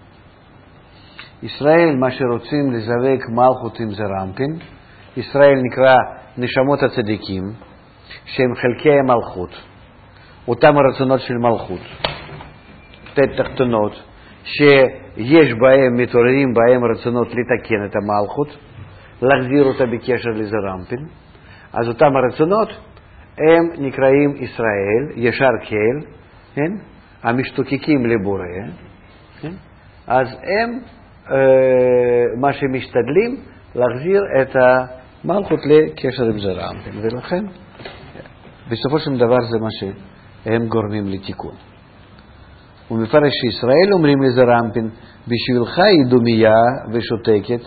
ישראל, מה שרוצים לזרק מלכות עם זעיר אנפין, ישראל נקרא נשמות הצדיקים, שהם חלקי המלכות, אותם הרצונות של מלכות, תחתונות, שיש בהם, מתעוררים בהם רצונות לתקן את המלכות, להחזיר אותה בקשר לזעיר אנפין. אז אותם הרצונות הם נקראים ישראל, ישר קהל, כן? המשתוקקים לבורא, כן? אז הם מה שמשתדלים להחזיר את המלכות לקשר עם זעיר אנפין, ולכן בסופו של דבר זה מה שהם גורמים לתיקון. הוא מפרש שישראל אומרים לזעיר אנפין, בשבילך היא דומיה ושותקת,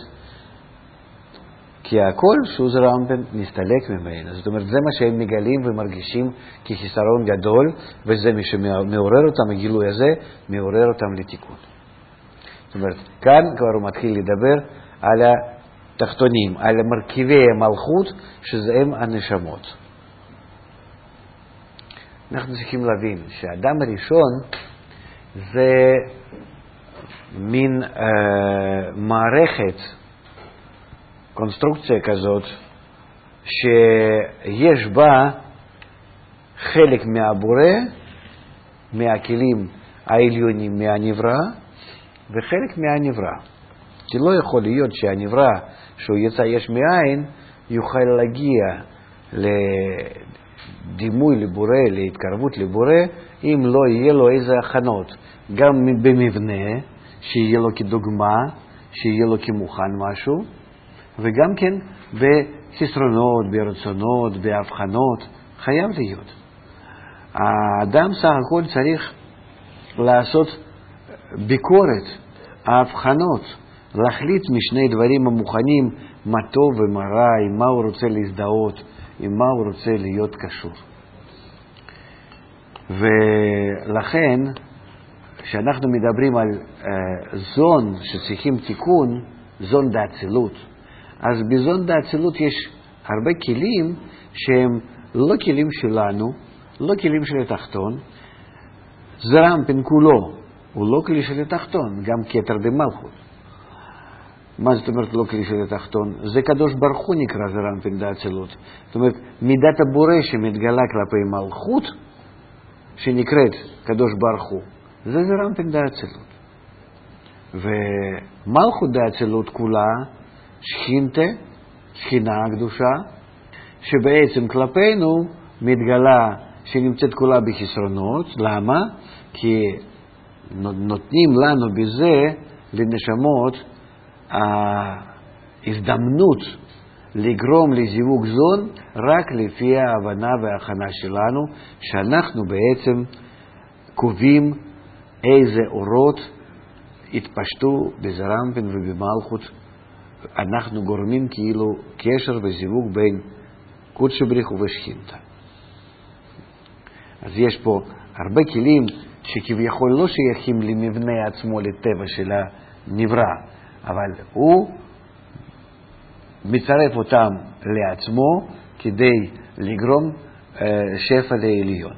כי הכל שהוא זעיר אנפין נסתלק ממנה. זאת אומרת, זה מה שהם מגלים ומרגישים כחיסרון גדול, וזה מי שמעורר אותם, הגילוי הזה מעורר אותם לתיקון. זאת אומרת, כאן כבר הוא מתחיל לדבר על התחתונים, על מרכיבי המלכות, שזה הם הנשמות. אנחנו צריכים להבין שהאדם הראשון זה מין מערכת, קונסטרוקציה כזאת, שיש בה חלק מהבורא, מהכלים העליונים מהנברא, וחלק מהנברא. כי לא יכול להיות שהנברא, שהוא יצא יש מאין, יוכל להגיע לדימוי לבורא, להתקרבות לבורא, אם לא יהיה לו איזה הכנות, גם במבנה, שיהיה לו כדוגמה, שיהיה לו כמוכן משהו, וגם כן בחסרונות, ברצונות, בהבחנות, חייב להיות. האדם סך הכל צריך לעשות ביקורת, ההבחנות, להחליט משני דברים המוכנים, מה טוב ומה רע, עם מה הוא רוצה להזדהות, עם מה הוא רוצה להיות קשור. ולכן, כשאנחנו מדברים על זון שצריכים תיקון, זון דאצילות, אז בזון דאצילות יש הרבה כלים שהם לא כלים שלנו, לא כלים של התחתון. זעיר אנפין כולו הוא לא כלי של התחתון, גם כתר דמלכות. מה זאת אומרת לא כלי של התחתון? זה קדוש ברוך הוא נקרא זעיר אנפין דאצילות. זאת אומרת, מידת הבורא שמתגלה כלפי מלכות, שנקראת קדוש ברוך הוא, זה זעיר אנפין דאצילות. ומלכות דאצילות כולה, שכינתה, שכינה הקדושה, שבעצם כלפינו מתגלה שנמצאת כולה בחסרונות. למה? כי נותנים לנו בזה, לנשמות, ההזדמנות לגרום לזיווג זון רק לפי ההבנה וההכנה שלנו, שאנחנו בעצם קובעים איזה אורות התפשטו בזעיר אנפין ובמלכות. אנחנו גורמים כאילו קשר וזיווג בין קודש בריך ובשכינתה. אז יש פה הרבה כלים שכביכול לא שייכים למבנה עצמו, לטבע של הנברא, אבל הוא מצרף אותם לעצמו כדי לגרום שפע לעליון.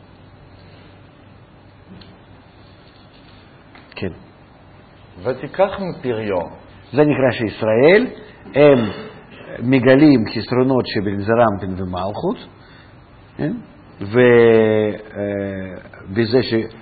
כן.
ותיקח מפריו.
זה נקרא שישראל הם מגלים חסרונות שבין זרמפין ומלכות, כן? ובזה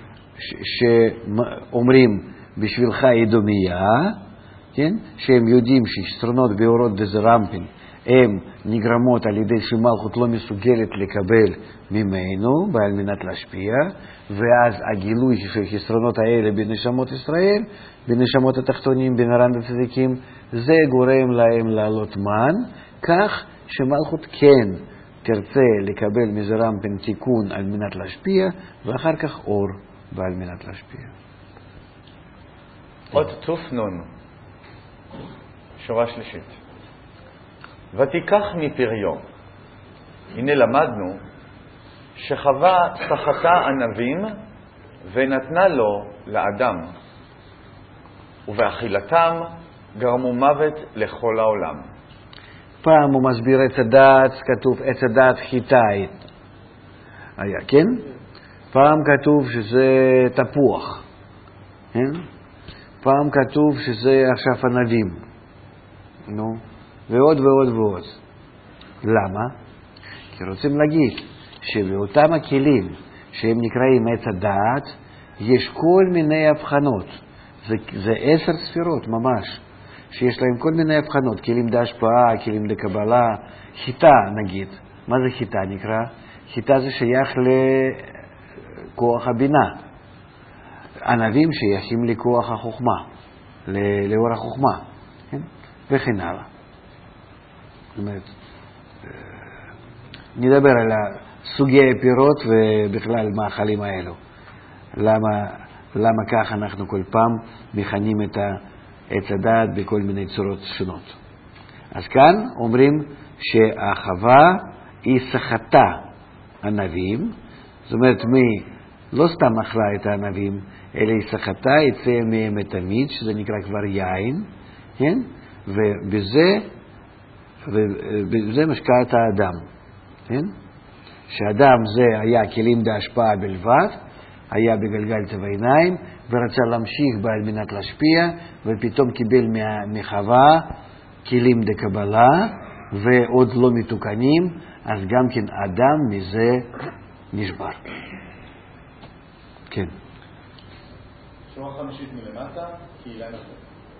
שאומרים בשבילך אדומיה, כן? שהם יודעים שחסרונות באורות דזרמפין הם נגרמות על ידי שמלכות לא מסוגלת לקבל ממנו ועל מנת להשפיע, ואז הגילוי של חסרונות האלה בנשמות ישראל, בנשמות התחתונים, בנרן הצדיקים, זה גורם להם לעלות מן, כך שמלכות כן תרצה לקבל מזרמפין תיקון על מנת להשפיע, ואחר כך אור ועל מנת להשפיע.
עוד תופנון, שורה שלישית. ותיקח מפריו. הנה למדנו שחווה סחטה ענבים ונתנה לו לאדם, ובאכילתם גרמו מוות לכל העולם.
פעם הוא מסביר עץ הדעת, כתוב עץ הדעת חיטאי היה, כן? פעם כתוב שזה תפוח, כן? פעם כתוב שזה עכשיו ענבים, נו, ועוד ועוד ועוד. למה? כי רוצים להגיד שבאותם הכלים שהם נקראים עץ הדעת יש כל מיני הבחנות, זה 10 ספירות ממש, שיש להם כל מיני הבחנות, כלים להשפעה, כלים לקבלה, חיטה נגיד. מה זה חיטה נקרא? חיטה זה שייך לכוח הבינה. ענבים שייכים לכוח החוכמה, לאור החוכמה, כן? וכן הלאה. זאת אומרת, נדבר על סוגי הפירות ובכלל מאכלים האלו. למה כך אנחנו כל פעם מכנים את עץ הדעת בכל מיני צורות שונות. אז כאן אומרים שהחווה היא סחטה ענבים, זאת אומרת לא סתם אכלה את הענבים, אלא היא סחטה, יצא מהם את המיץ, שזה נקרא כבר יין, כן? ובזה משקע את האדם, כן? שאדם זה היה כלים להשפעה בלבד, היה בגלגל צבע עיניים, ורצה להמשיך בה על מנת להשפיע, ופתאום קיבל מחווה כלים לקבלה, ועוד לא מתוקנים, אז גם כן אדם מזה נשבר. כן.
שורה חמישית מלמטה, כאילן הזה.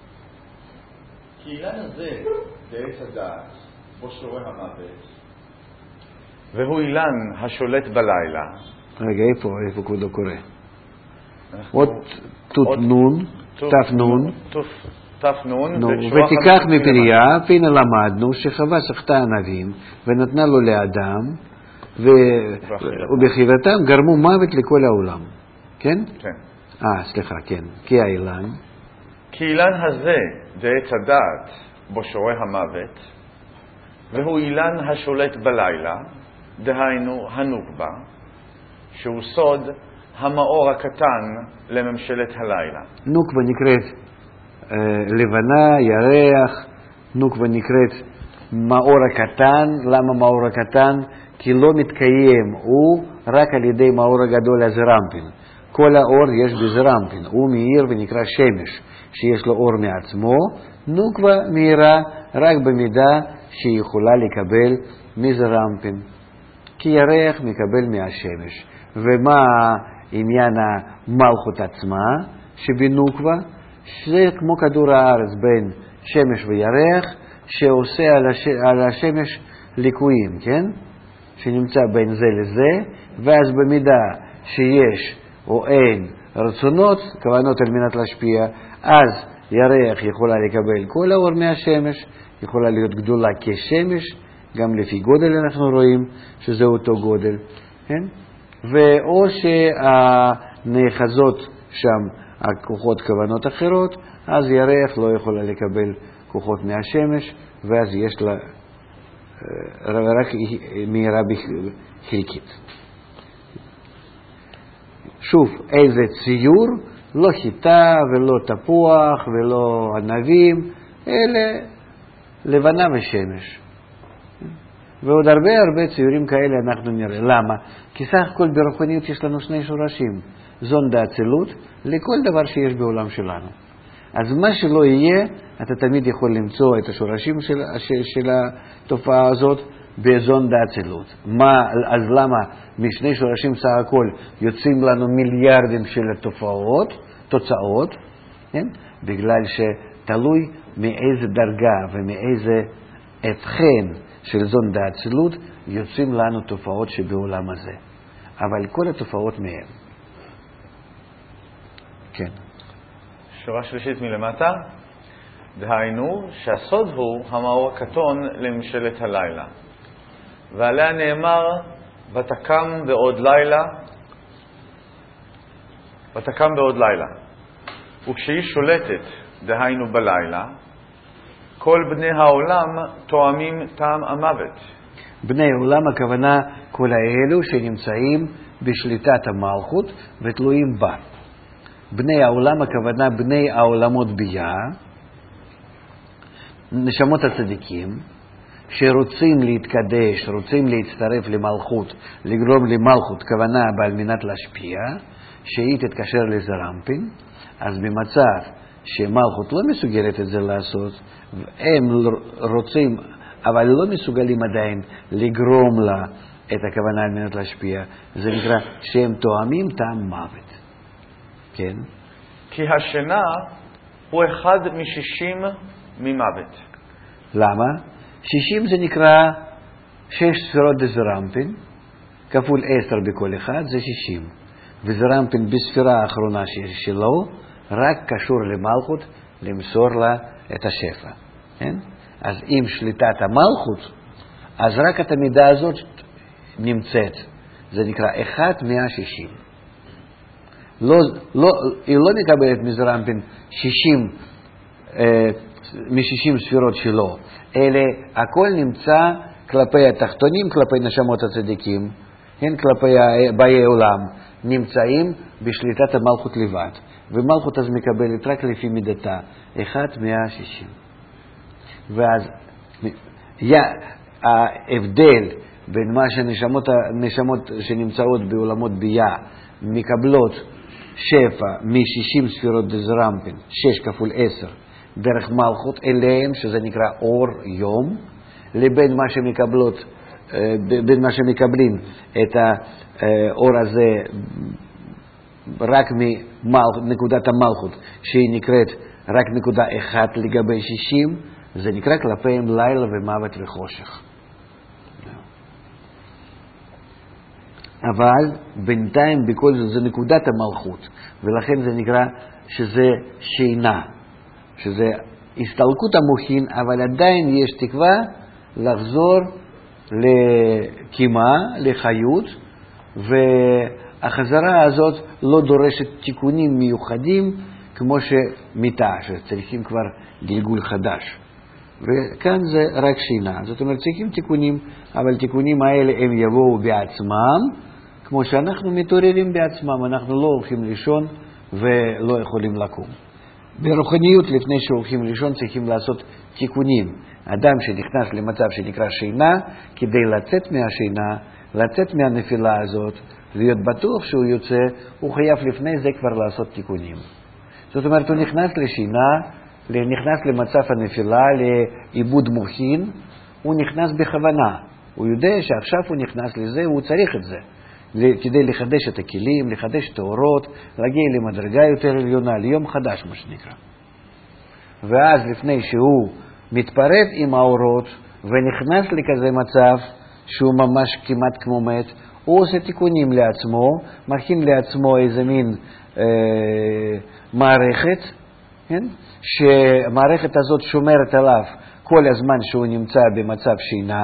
כאילן הזה זה עץ הדעת, בו שורה המוות, והוא אילן השולט בלילה.
רגע, איפה כבודו קורא? עוד תות נון, תף נון.
תף נון.
ותיקח מפריה, והנה למדנו שחווה סחטה ענבים, ונתנה לו לאדם, ובאכילתם גרמו מוות לכל העולם. כן?
כן.
סליחה, כן. כי האילן.
כי אילן הזה זה עץ הדעת בו שורה המוות, והוא אילן השולט בלילה, דהיינו הנוקבה, שהוא סוד המאור הקטן לממשלת הלילה.
נוקבה נקראת לבנה, ירח, נוקבה נקראת מאור הקטן. למה מאור הקטן? כי לא מתקיים הוא רק על ידי מאור הגדול הזרמפין. כל האור יש בזרמפין, הוא מאיר ונקרא שמש, שיש לו אור מעצמו. נוקבה מאירה רק במידה שהיא יכולה לקבל מזרמפין, כי ירח מקבל מהשמש. ומה עניין המלכות עצמה שבנוקבה? שזה כמו כדור הארץ בין שמש וירח, שעושה על השמש ליקויים, כן? שנמצא בין זה לזה, ואז במידה שיש או אין רצונות, כוונות על מנת להשפיע, אז ירח יכולה לקבל כל האור מהשמש, יכולה להיות גדולה כשמש, גם לפי גודל אנחנו רואים שזה אותו גודל, כן? ואו שהנאחזות שם הכוחות כוונות אחרות, אז ירח לא יכולה לקבל כוחות מהשמש, ואז יש לה רק מהירה חלקית. שוב, איזה ציור? לא חיטה ולא תפוח ולא ענבים, אלה לבנה ושמש. ועוד הרבה ציורים כאלה אנחנו נראה. למה? כי סך הכל ברוחניות יש לנו שני שורשים. זון דאצילות לכל דבר שיש בעולם שלנו. אז מה שלא יהיה, אתה תמיד יכול למצוא את השורשים של התופעה הזאת באזון דאצילות. אז למה משני שורשים סך הכל יוצאים לנו מיליארדים של תוצאות, כן? בגלל שתלוי מאיזה דרגה ומאיזה הבחן של זון דאצילות יוצאים לנו תופעות שבעולם הזה. אבל כל התופעות מהם. כן.
שורה שלישית מלמטה, דהיינו שהסוד הוא המאור הקטון לממשלת הלילה. ועליה נאמר, ותקם בעוד לילה. וכשהיא שולטת, דהיינו בלילה, כל בני העולם תואמים טעם המוות.
בני העולם הכוונה כל האלו שנמצאים בשליטת המלכות ותלויים בה. בני העולם הכוונה בני העולמות ביה, נשמות הצדיקים, שרוצים להתקדש, רוצים להצטרף למלכות, לגרום למלכות, כוונה בעל מנת להשפיע, שהיא תתקשר לזרמפין, אז במצב שמלכות לא מסוגלת את זה לעשות, הם רוצים, אבל לא מסוגלים עדיין לגרום לה את הכוונה על מנת להשפיע, זה נקרא שהם תואמים טעם מוות. כן?
כי השינה הוא אחד מ-60 ממוות.
למה? 60 זה נקרא 6 ספירות דזרמפין, כפול 10 בכל אחד, זה 60. וזרמפין בספירה האחרונה שלו, רק קשור למלכות, למסור לה את השפע. כן? אז אם שליטת המלכות, אז רק את המידה הזאת נמצאת. זה נקרא 1 מה-60. היא לא מקבלת מזרמפין 60 מ-60 ספירות שלו, אלא הכל נמצא כלפי התחתונים, כלפי נשמות הצדיקים, כן, כלפי באי עולם, נמצאים בשליטת המלכות לבד. ומלכות אז מקבלת רק לפי מידתה, 1 מה-60. ואז ההבדל בין מה שנשמות שנמצאות בעולמות ביה מקבלות שפע מ-60 ספירות דזרמפין, 6 כפול 10, דרך מלכות אליהם, שזה נקרא אור יום, לבין בין מה שמקבלים את האור הזה רק מנקודת המלכות, שהיא נקראת רק נקודה 1 לגבי 60, זה נקרא כלפיהם לילה ומוות וחושך. אבל בינתיים בכל זאת זה נקודת המלכות, ולכן זה נקרא שזה שינה, שזה הסתלקות המוחין, אבל עדיין יש תקווה לחזור לקימה, לחיות, והחזרה הזאת לא דורשת תיקונים מיוחדים כמו שמיטה, שצריכים כבר גלגול חדש. וכאן זה רק שינה, זאת אומרת צריכים תיקונים, אבל תיקונים האלה הם יבואו בעצמם, כמו שאנחנו מתעוררים בעצמם, אנחנו לא הולכים לישון ולא יכולים לקום. ברוחניות לפני שהולכים לישון צריכים לעשות תיקונים. אדם שנכנס למצב שנקרא שינה, כדי לצאת מהשינה, לצאת מהנפילה הזאת, להיות בטוח שהוא יוצא, הוא חייב לפני זה כבר לעשות תיקונים. זאת אומרת, הוא נכנס לשינה, נכנס למצב הנפילה, לאיבוד מוחין, הוא נכנס בכוונה. הוא יודע שעכשיו הוא נכנס לזה, הוא צריך את זה. כדי לחדש את הכלים, לחדש את האורות, להגיע למדרגה יותר עליונה, ליום חדש, מה שנקרא. ואז לפני שהוא מתפרט עם האורות ונכנס לכזה מצב שהוא ממש כמעט כמו מת, הוא עושה תיקונים לעצמו, מכין לעצמו איזה מין מערכת, כן? שהמערכת הזאת שומרת עליו כל הזמן שהוא נמצא במצב שינה,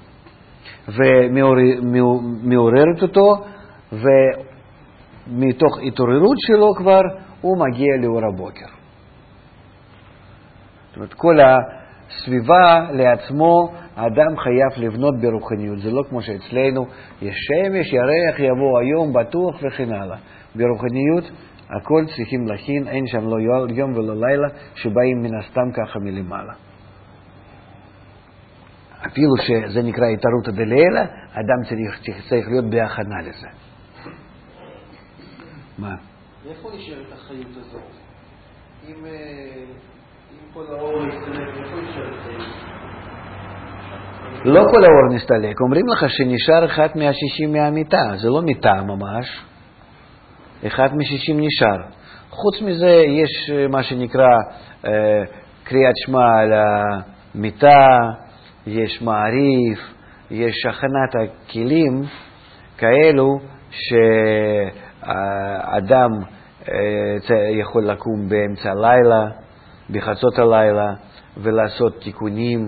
ומעוררת אותו, ומתוך התעוררות שלו כבר הוא מגיע לאור הבוקר. זאת אומרת, כל הסביבה לעצמו האדם חייב לבנות ברוחניות. זה לא כמו שאצלנו יש שמש, ירח, יבוא היום, בטוח וכן הלאה. ברוחניות הכל צריכים להכין, אין שם לא יום ולא לילה שבאים מן הסתם ככה מלמעלה. אפילו שזה נקרא התערותא דלעילא, אדם צריך להיות בהכנה לזה. מה?
מאיפה נשארת החיות הזאת? אם כל האור להסתלק, איפה אפשר לסיים?
לא כל האור נסתלק, אומרים לך שנשאר אחד מה-60 מהמיטה, זה לא מיטה ממש, אחד מ-60 נשאר. חוץ מזה יש מה שנקרא קריאת שמע על המיטה, יש מעריף, יש הכנת הכלים כאלו שאדם יכול לקום באמצע הלילה, בחצות הלילה, ולעשות תיקונים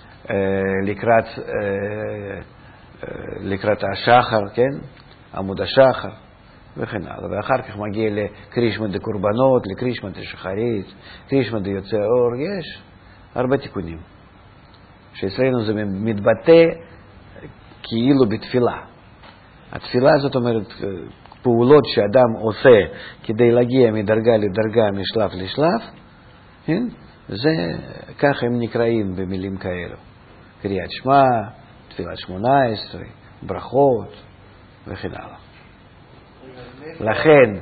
לקראת השחר, כן? עמוד השחר וכן הלאה. ואחר כך מגיע לקרישמה דקורבנות, לקרישמה דשחרית, קרישמה דיוצא אור, יש הרבה תיקונים. שאצלנו זה מתבטא כאילו בתפילה. התפילה זאת אומרת פעולות שאדם עושה כדי להגיע מדרגה לדרגה, משלב לשלב, כן? זה, כך הם נקראים במילים כאלו. קריאת שמע, תפילת 18, ברכות וכן הלאה. לכן,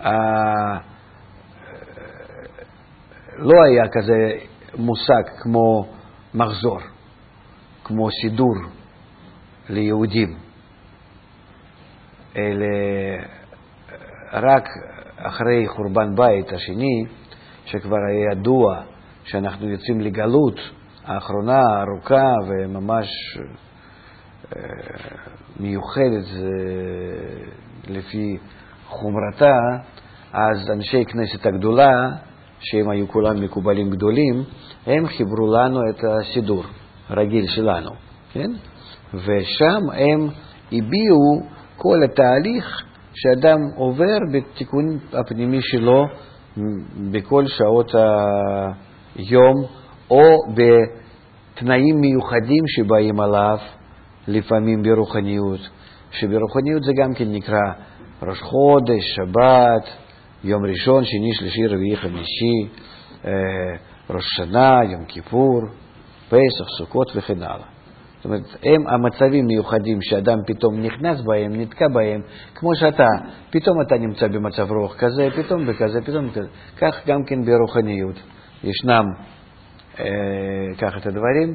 לא היה כזה מושג כמו מחזור, כמו סידור ליהודים. אלא רק אחרי חורבן בית השני, שכבר היה ידוע שאנחנו יוצאים לגלות האחרונה, ארוכה וממש מיוחדת לפי חומרתה, אז אנשי כנסת הגדולה, שהם היו כולם מקובלים גדולים, הם חיברו לנו את הסידור הרגיל שלנו, כן? ושם הם הביאו כל התהליך שאדם עובר בתיקון הפנימי שלו בכל שעות היום, או בתנאים מיוחדים שבאים עליו, לפעמים ברוחניות, שברוחניות זה גם כן נקרא ראש חודש, שבת, יום ראשון, שני, שלישי, רביעי, חמישי, ראש שנה, יום כיפור, פסח, סוכות וכן הלאה. זאת אומרת, הם המצבים מיוחדים שאדם פתאום נכנס בהם, נתקע בהם, כמו שאתה, פתאום אתה נמצא במצב רוח כזה, פתאום בכזה, פתאום בכזה. כך גם כן ברוחניות. ישנם כך את הדברים,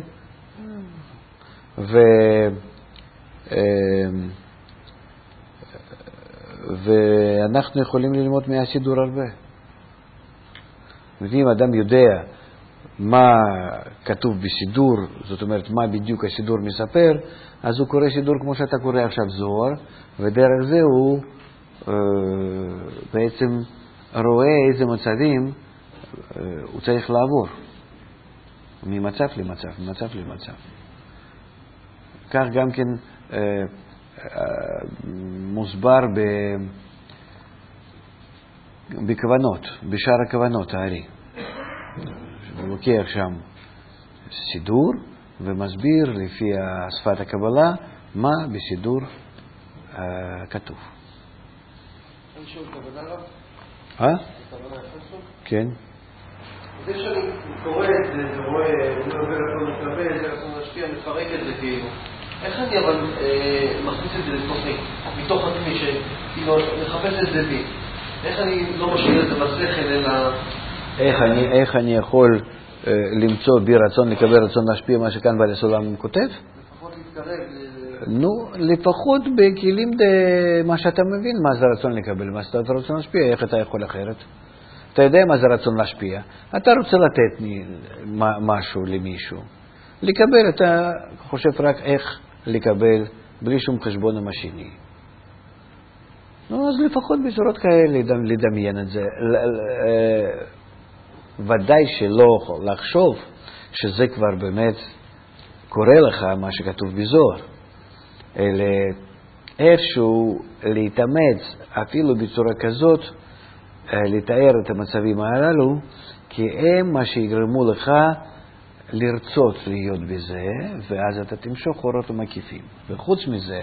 ואנחנו יכולים ללמוד מהסידור הרבה. אם אדם יודע מה כתוב בסידור, זאת אומרת מה בדיוק הסידור מספר, אז הוא קורא סידור כמו שאתה קורא עכשיו זוהר, ודרך זה הוא בעצם רואה איזה מצבים הוא צריך לעבור ממצב למצב, ממצב למצב. כך גם כן מוסבר בכוונות, בשאר הכוונות הארי. הוא לוקח שם סידור ומסביר לפי שפת הקבלה מה בסידור כתוב.
אין שום כוונה רב?
כוונה
יחסו?
כן.
זה שאני קורא את זה ורואה, אני עובר הכל מקבל, זה הכל משפיע, מפרק את זה כאילו. איך אני אבל מכניס את זה לתוכי, מתוך עצמי, שכאילו מחפש את זה בי? איך אני לא משאיר את זה בשכל אלא...
איך אני יכול למצוא בי רצון לקבל רצון להשפיע מה שכאן בעל הסולם כותב?
לפחות להתקרב
נו, לפחות בכלים מה שאתה מבין מה זה רצון לקבל, מה זה רצון להשפיע, איך אתה יכול אחרת? אתה יודע מה זה רצון להשפיע, אתה רוצה לתת משהו למישהו, לקבל, אתה חושב רק איך לקבל בלי שום חשבון עם השני. נו, אז לפחות בצורות כאלה לדמיין את זה. ודאי שלא לחשוב שזה כבר באמת קורה לך מה שכתוב בזוהר, אלא איפשהו להתאמץ אפילו בצורה כזאת לתאר את המצבים הללו, כי הם מה שיגרמו לך לרצות להיות בזה, ואז אתה תמשוך אורות ומקיפים. וחוץ מזה,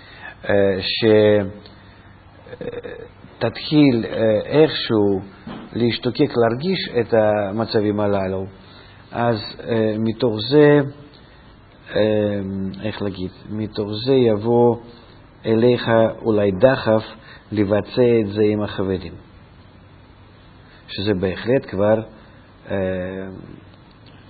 שתתחיל איכשהו להשתוקק להרגיש את המצבים הללו, אז מתוך זה, איך להגיד, מתוך זה יבוא אליך אולי דחף לבצע את זה עם החברים. שזה בהחלט כבר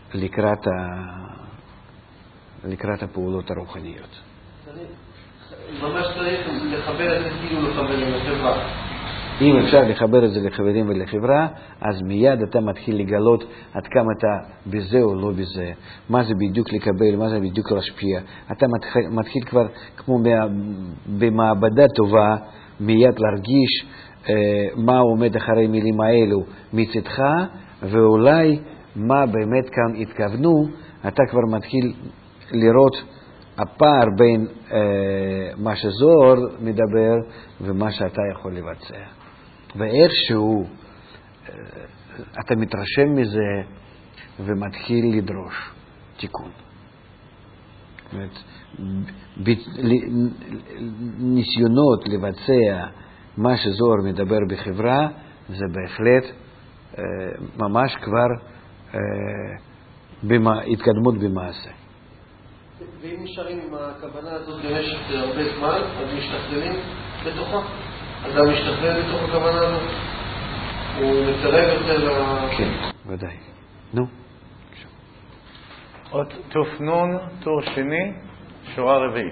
לקראת הפעולות הרוחניות.
ממש צריך לחבר את זה כאילו לחברים לחברה.
אם אפשר לחבר את זה לחברים ולחברה, אז מיד אתה מתחיל לגלות עד כמה אתה בזה או לא בזה, מה זה בדיוק לקבל, מה זה בדיוק להשפיע. אתה מתחיל כבר כמו במעבדה טובה, מיד להרגיש מה עומד אחרי מילים האלו מצדך, ואולי מה באמת כאן התכוונו. אתה כבר מתחיל לראות הפער בין מה שזוהר מדבר ומה שאתה יכול לבצע. ואיכשהו אתה מתרשם מזה ומתחיל לדרוש תיקון. זאת אומרת, ניסיונות לבצע מה שזוהר מדבר בחברה, זה בהחלט ממש כבר התקדמות במעשה.
ואם נשארים עם הכוונה הזאת במשך הרבה זמן, אז משתחררים בתוכה. אדם משתחרר בתוך הכוונה הזאת. הוא מתקרב יותר
כן, ודאי. נו.
אות תופנון, טור שני, שורה רביעית.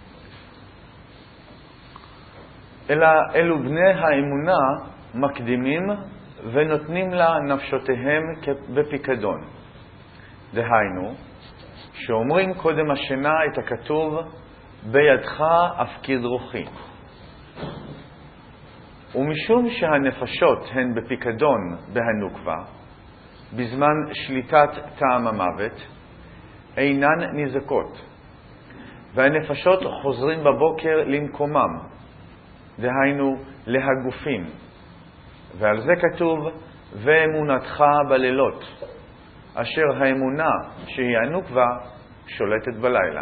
אלו בני האמונה מקדימים ונותנים לה נפשותיהם בפיקדון. דהיינו, שאומרים קודם השינה את הכתוב, בידך אפקיד רוחי. ומשום שהנפשות הן בפיקדון בהנוקבה, בזמן שליטת טעם המוות, אינן נזקות, והנפשות חוזרים בבוקר למקומם, דהיינו להגופים, ועל זה כתוב, ואמונתך בלילות, אשר האמונה שהיא הנוקבה שולטת בלילה.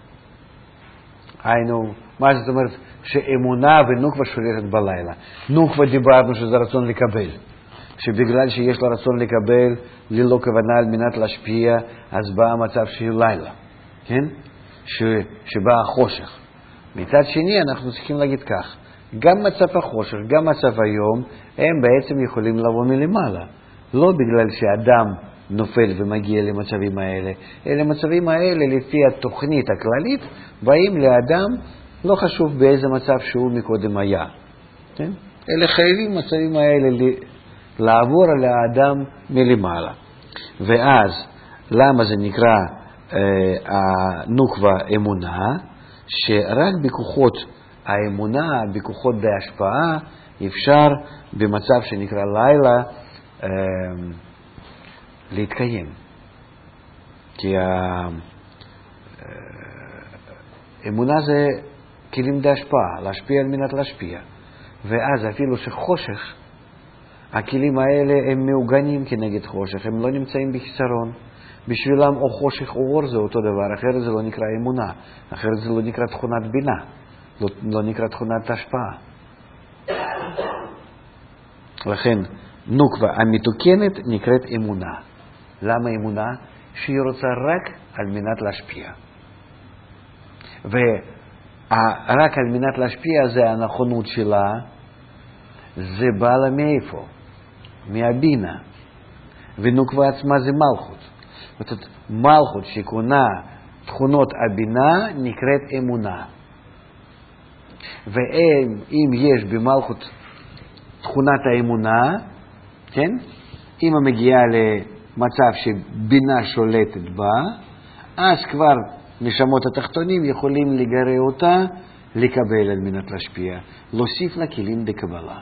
היינו, מה זאת אומרת שאמונה ונוקבה שולטת בלילה? נוקבה דיברנו שזה רצון לקבל. שבגלל שיש לה רצון לקבל ללא כוונה על מנת להשפיע, אז בא המצב שהיא לילה. כן? שבא החושך. מצד שני אנחנו צריכים להגיד כך, גם מצב החושך, גם מצב היום, הם בעצם יכולים לבוא מלמעלה. לא בגלל שאדם נופל ומגיע למצבים האלה, אלא מצבים האלה לפי התוכנית הכללית, באים לאדם, לא חשוב באיזה מצב שהוא מקודם היה. כן? אלה חייבים מצבים האלה לעבור על האדם מלמעלה. ואז, למה זה נקרא הנוקבה אמונה? שרק בכוחות האמונה, בכוחות בהשפעה, אפשר במצב שנקרא לילה להתקיים. כי האמונה זה כלים בהשפעה, להשפיע על מנת להשפיע. ואז אפילו שחושך, הכלים האלה הם מעוגנים כנגד חושך, הם לא נמצאים בחיסרון. בשבילם או חושך או אור זה אותו דבר, אחרת זה לא נקרא אמונה, אחרת זה לא נקרא תכונת בינה, לא נקרא תכונת השפעה. לכן נוקבה המתוקנת נקראת אמונה. למה אמונה? שהיא רוצה רק על מנת להשפיע. ורק על מנת להשפיע זה הנכונות שלה, זה בא לה מאיפה? מהבינה. ונוקבה עצמה זה מלכות. זאת אומרת, מלכות שקונה תכונות הבינה נקראת אמונה. ואם יש במלכות תכונת האמונה, כן? אם המגיעה למצב שבינה שולטת בה, אז כבר נשמות התחתונים יכולים לגרע אותה, לקבל על מנת להשפיע, להוסיף לה כלים לקבלה.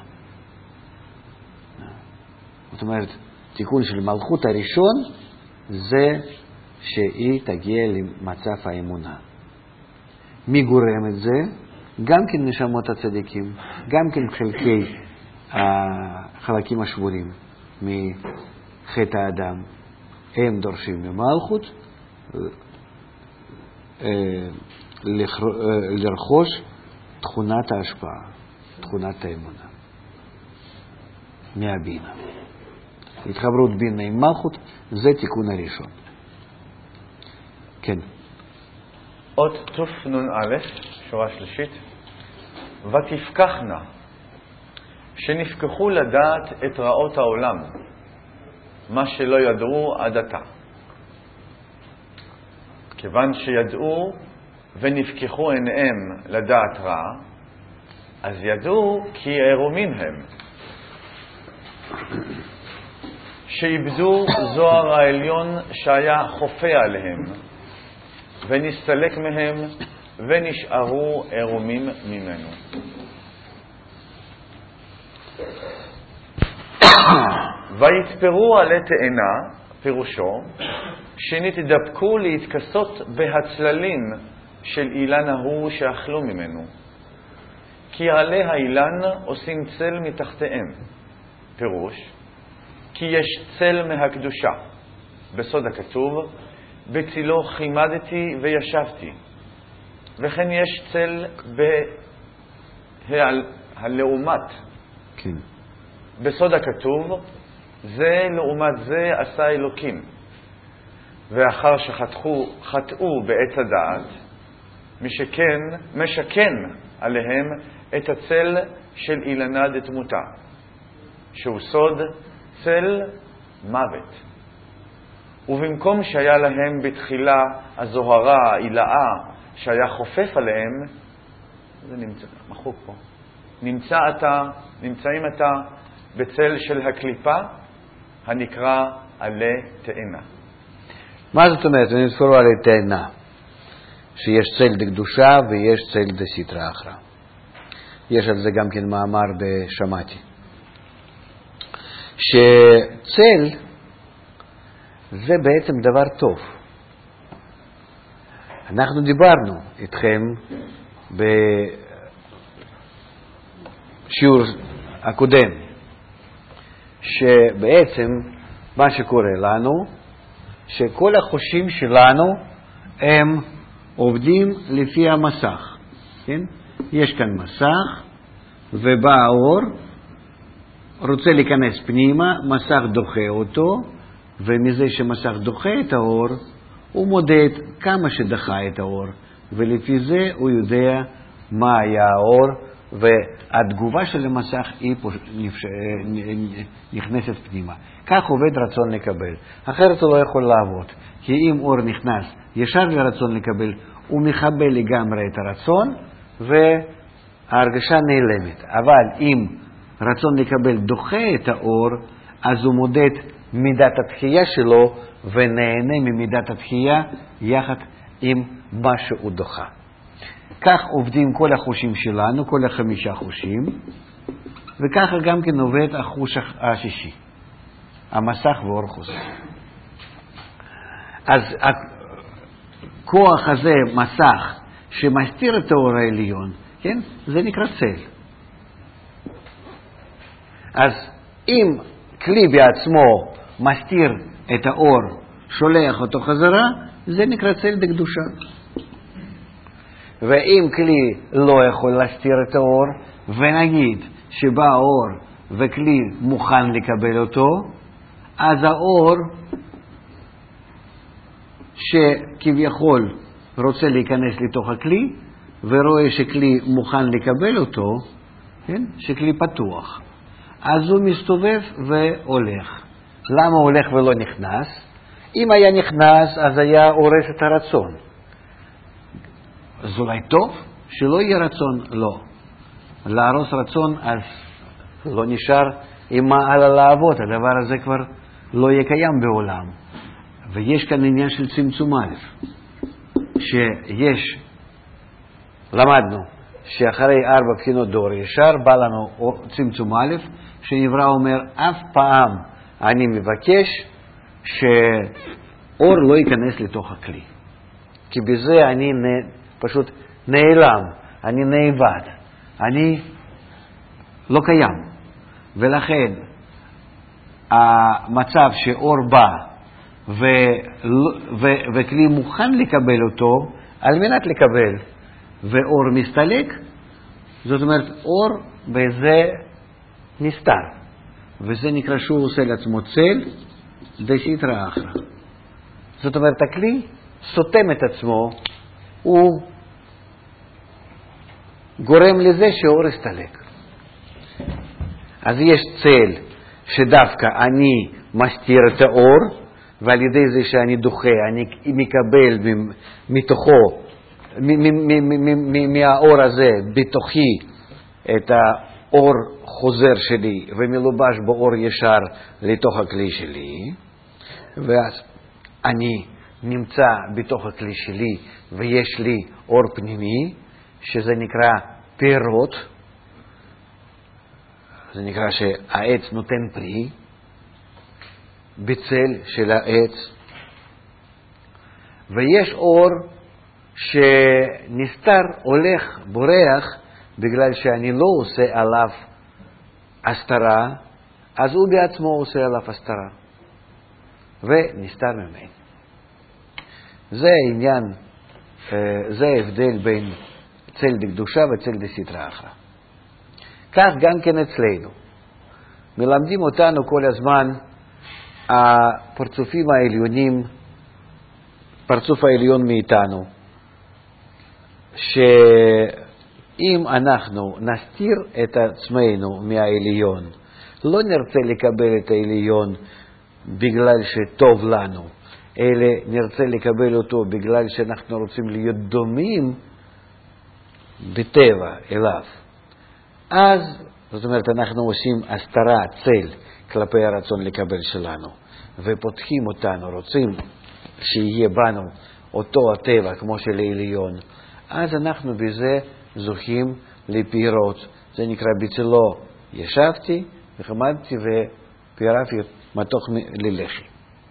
זאת אומרת, תיקון של מלכות הראשון זה שהיא תגיע למצב האמונה. מי גורם את זה? גם כן נשמות הצדיקים, גם כן חלקי החלקים השבורים מחטא האדם. הם דורשים ממלכות לרכוש תכונת ההשפעה, תכונת האמונה מהבינה. התחברות בינה עם מלכות זה תיקון הראשון. כן.
אות תנ"א, שורה שלישית. ותפקחנה, שנפקחו לדעת את רעות העולם, מה שלא ידעו עד עתה. כיוון שידעו ונפקחו עיניהם לדעת רע, אז ידעו כי עירומים הם, שאיבדו זוהר העליון שהיה חופה עליהם, ונסתלק מהם ונשארו עירומים ממנו. ויתפרו עלי תאנה, פירושו, שנתדבקו להתכסות בהצללים של אילן ההוא שאכלו ממנו. כי עלי האילן עושים צל מתחתיהם. פירוש, כי יש צל מהקדושה. בסוד הכתוב, בצילו חימדתי וישבתי. וכן יש צל בהלעומת.
כן.
בסוד הכתוב, זה לעומת זה עשה אלוקים. ואחר שחטאו בעץ הדעת, משכן עליהם את הצל של אילנה דתמותה, שהוא סוד צל מוות. ובמקום שהיה להם בתחילה הזוהרה, העילאה, שהיה חופף עליהם, זה נמצא, מחוק פה, נמצאים עתה בצל של הקליפה הנקרא עלי תאנה.
מה זאת אומרת? נתפרו עלי תאנה, שיש צל דקדושה ויש צל דסתרא אחרא. יש על זה גם כן מאמר בשמעתי. שצל זה בעצם דבר טוב. אנחנו דיברנו איתכם בשיעור הקודם, שבעצם מה שקורה לנו, שכל החושים שלנו הם עובדים לפי המסך. כן? יש כאן מסך, ובא האור, רוצה להיכנס פנימה, מסך דוחה אותו, ומזה שמסך דוחה את האור, הוא מודד כמה שדחה את האור, ולפי זה הוא יודע מה היה האור, והתגובה של המסך היא נכנסת פנימה. כך עובד רצון לקבל. אחרת הוא לא יכול לעבוד. כי אם אור נכנס ישר לרצון לקבל, הוא מכבה לגמרי את הרצון, וההרגשה נעלמת. אבל אם רצון לקבל דוחה את האור, אז הוא מודד מידת התחייה שלו, ונהנה ממידת התחייה יחד עם מה שהוא דוחה. כך עובדים כל החושים שלנו, כל 5 חושים, וככה גם כן עובד החוש השישי, המסך ואור חוש. אז הכוח הזה, מסך, שמסתיר את האור העליון, כן? זה נקרא צל. אז אם כלי בעצמו מסתיר את האור, שולח אותו חזרה, זה נקרא צל דקדושה. ואם כלי לא יכול להסתיר את האור, ונגיד שבא האור וכלי מוכן לקבל אותו, אז האור שכביכול רוצה להיכנס לתוך הכלי, ורואה שכלי מוכן לקבל אותו, כן? שכלי פתוח, אז הוא מסתובב והולך. למה הוא הולך ולא נכנס? אם היה נכנס, אז היה הורס את הרצון. אז אולי טוב שלא יהיה רצון? לא. להרוס רצון, אז לא נשאר עם מה הלאה לעבוד. הדבר הזה כבר לא יהיה קיים בעולם. ויש כאן עניין של צמצום א', שיש, למדנו, שאחרי 4 בחינות דור ישר בא לנו צמצום א', שנברא אומר, אף פעם אני מבקש שאור לא ייכנס לתוך הכלי. כי בזה אני פשוט נעלם, אני נאבד, אני לא קיים. ולכן המצב שאור בא וכלי מוכן לקבל אותו, על מנת לקבל, ואור מסתלק, זאת אומרת אור בזה נסתר, וזה נקרא שהוא עושה לעצמו צל דסתרא אחרא. זאת אומרת הכלי סותם את עצמו, הוא גורם לזה שאור יסתלק. אז יש צל שדווקא אני מסתיר את האור, ועל ידי זה שאני דוחה, אני מקבל מתוכו, מהאור הזה, בתוכי, את האור חוזר שלי ומלובש באור ישר לתוך הכלי שלי, ואז אני נמצא בתוך הכלי שלי ויש לי אור פנימי, שזה נקרא פירות, זה נקרא שהעץ נותן פרי, בצל של העץ, ויש אור שנסתר, הולך, בורח, בגלל שאני לא עושה עליו הסתרה, אז הוא בעצמו עושה עליו הסתרה, ונסתר ממני. זה העניין, זה ההבדל בין צל דקדושה וצל דסתרא אחרא. כך גם כן אצלנו. מלמדים אותנו כל הזמן הפרצופים העליונים, פרצוף העליון מאיתנו, שאם אנחנו נסתיר את עצמנו מהעליון, לא נרצה לקבל את העליון בגלל שטוב לנו, אלא נרצה לקבל אותו בגלל שאנחנו רוצים להיות דומים בטבע אליו. אז, זאת אומרת, אנחנו עושים הסתרה, צל, כלפי הרצון לקבל שלנו, ופותחים אותנו, רוצים שיהיה בנו אותו הטבע כמו של העליון, אז אנחנו בזה זוכים לפירות. זה נקרא בצלו ישבתי וחמדתי ופירפתי מתוך ללחי.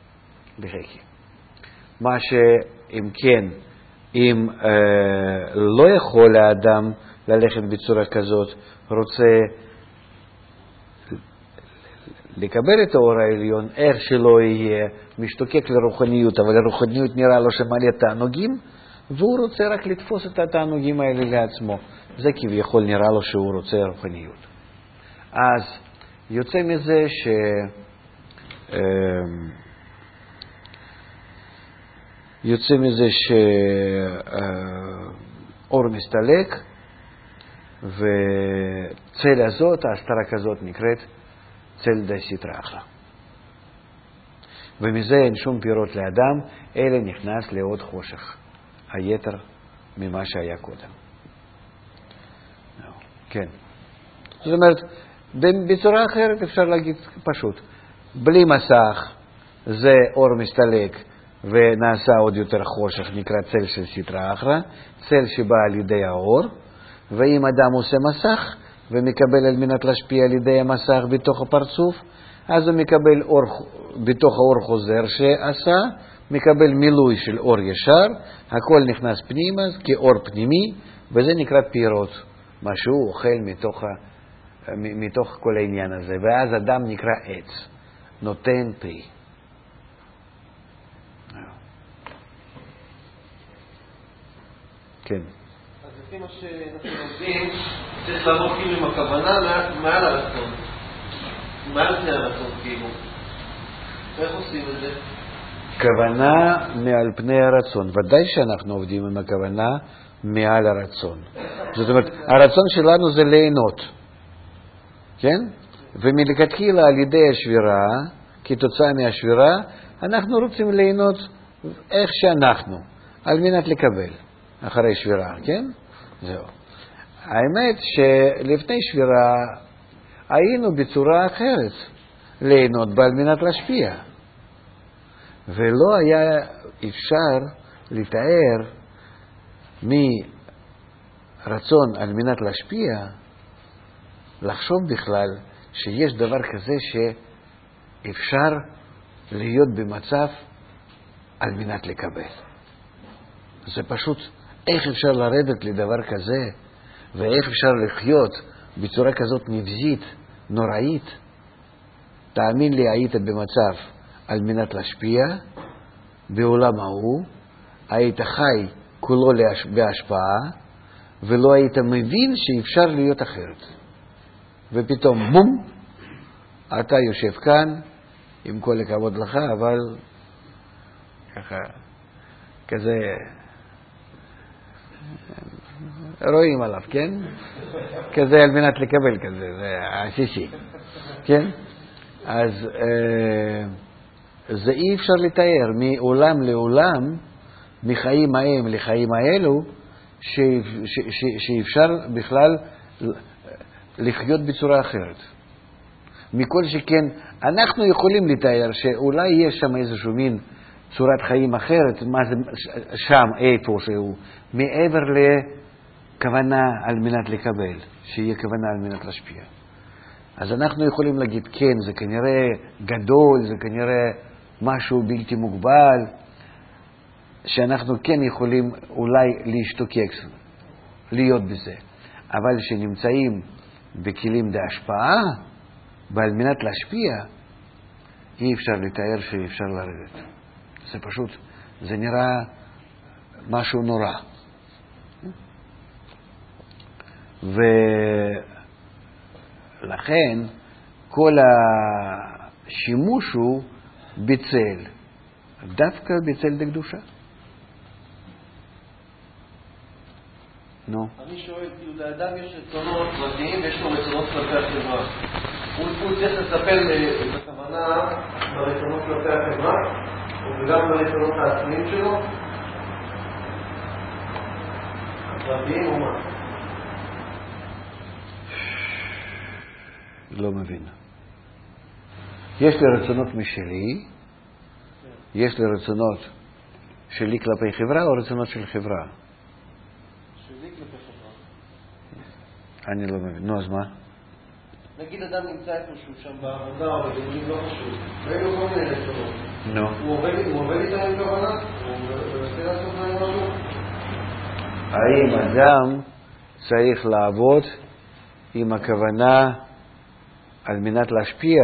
מה שאם כן, אם לא יכול האדם ללכת בצורה כזאת, רוצה לקבל את האור העליון, איך שלא יהיה, משתוקק לרוחניות, אבל הרוחניות נראה לו שמלא תענוגים, והוא רוצה רק לתפוס את התענוגים האלה לעצמו. זה כביכול נראה לו שהוא רוצה רוחניות. אז יוצא מזה שאור מסתלק, וצל הזאת, ההסתרה כזאת נקראת צל דסתרא אחרא. ומזה אין שום פירות לאדם, אלא נכנס לעוד חושך, היתר ממה שהיה קודם. כן. זאת אומרת, בצורה אחרת אפשר להגיד פשוט, בלי מסך זה אור מסתלק ונעשה עוד יותר חושך, נקרא צל של סתרא אחרא, צל שבא על ידי האור, ואם אדם עושה מסך ומקבל על מנת להשפיע על ידי המסך בתוך הפרצוף, אז הוא מקבל אור, בתוך האור חוזר שעשה, מקבל מילוי של אור ישר, הכל נכנס פנימה כאור פנימי, וזה נקרא פירות, מה שהוא אוכל מתוך כל העניין הזה, ואז אדם נקרא עץ, נותן פרי. כן.
אז לפי מה שאנחנו לומדים, צריך לעבור כאילו עם הכוונה מעל הרצון. מעל פני הרצון, כאילו. ואיך עושים את זה?
כוונה מעל פני הרצון. ודאי שאנחנו עובדים עם הכוונה מעל הרצון. זאת אומרת, הרצון שלנו זה ליהנות. כן? ומלכתחילה על ידי השבירה, כתוצאה מהשבירה, אנחנו רוצים ליהנות איך שאנחנו, על מנת לקבל. אחרי שבירה, כן? זהו. האמת שלפני שבירה היינו בצורה אחרת, ליהנות בה על מנת להשפיע. ולא היה אפשר לתאר מרצון על מנת להשפיע, לחשוב בכלל שיש דבר כזה שאפשר להיות במצב על מנת לקבל. זה פשוט, איך אפשר לרדת לדבר כזה, ואיך אפשר לחיות בצורה כזאת נבזית, נוראית. תאמין לי, היית במצב על מנת להשפיע, בעולם ההוא, היית חי כולו בהשפעה, ולא היית מבין שאפשר להיות אחרת. ופתאום, בום, אתה יושב כאן, עם כל הכבוד לך, אבל ככה, כזה, רואים עליו, כן? כזה על מנת לקבל כזה, זה השישי, כן? אז זה אי אפשר לתאר מעולם לעולם, מחיים ההם לחיים האלו, שאפשר בכלל לחיות בצורה אחרת. מכל שכן, אנחנו יכולים לתאר שאולי יש שם איזשהו מין צורת חיים אחרת, מה זה שם, איפה שהוא, מעבר לכוונה על מנת לקבל, שיהיה כוונה על מנת להשפיע. אז אנחנו יכולים להגיד, כן, זה כנראה גדול, זה כנראה משהו בלתי מוגבל, שאנחנו כן יכולים אולי להשתוקק, להיות בזה. אבל שנמצאים בכלים להשפעה, ועל מנת להשפיע, אי אפשר לתאר שאפשר לרדת. זה פשוט, זה נראה משהו נורא. ולכן, כל השימוש הוא בצל, דווקא בצל דקדושה. נו.
אני שואל, כאילו, לאדם יש רצונות פרטיים ויש לו רצונות כלפי החברה. הוא צריך לטפל בכוונה ברצונות כלפי החברה, וגם ברצונות העצמיים שלו? הפרטיים או מה?
לא מבין. יש לי רצונות משלי, יש לי רצונות שלי כלפי חברה או רצונות של חברה?
שלי כלפי חברה.
אני לא מבין. נו, אז מה?
נגיד אדם נמצא איפשהו שם בעבודה או בגדולים לא חשוב, ואין לו כל מיני רצונות.
נו.
הוא עובד איתם עם כוונה? הוא מנסה לעשות להם משהו?
האם אדם צריך לעבוד עם הכוונה על מנת להשפיע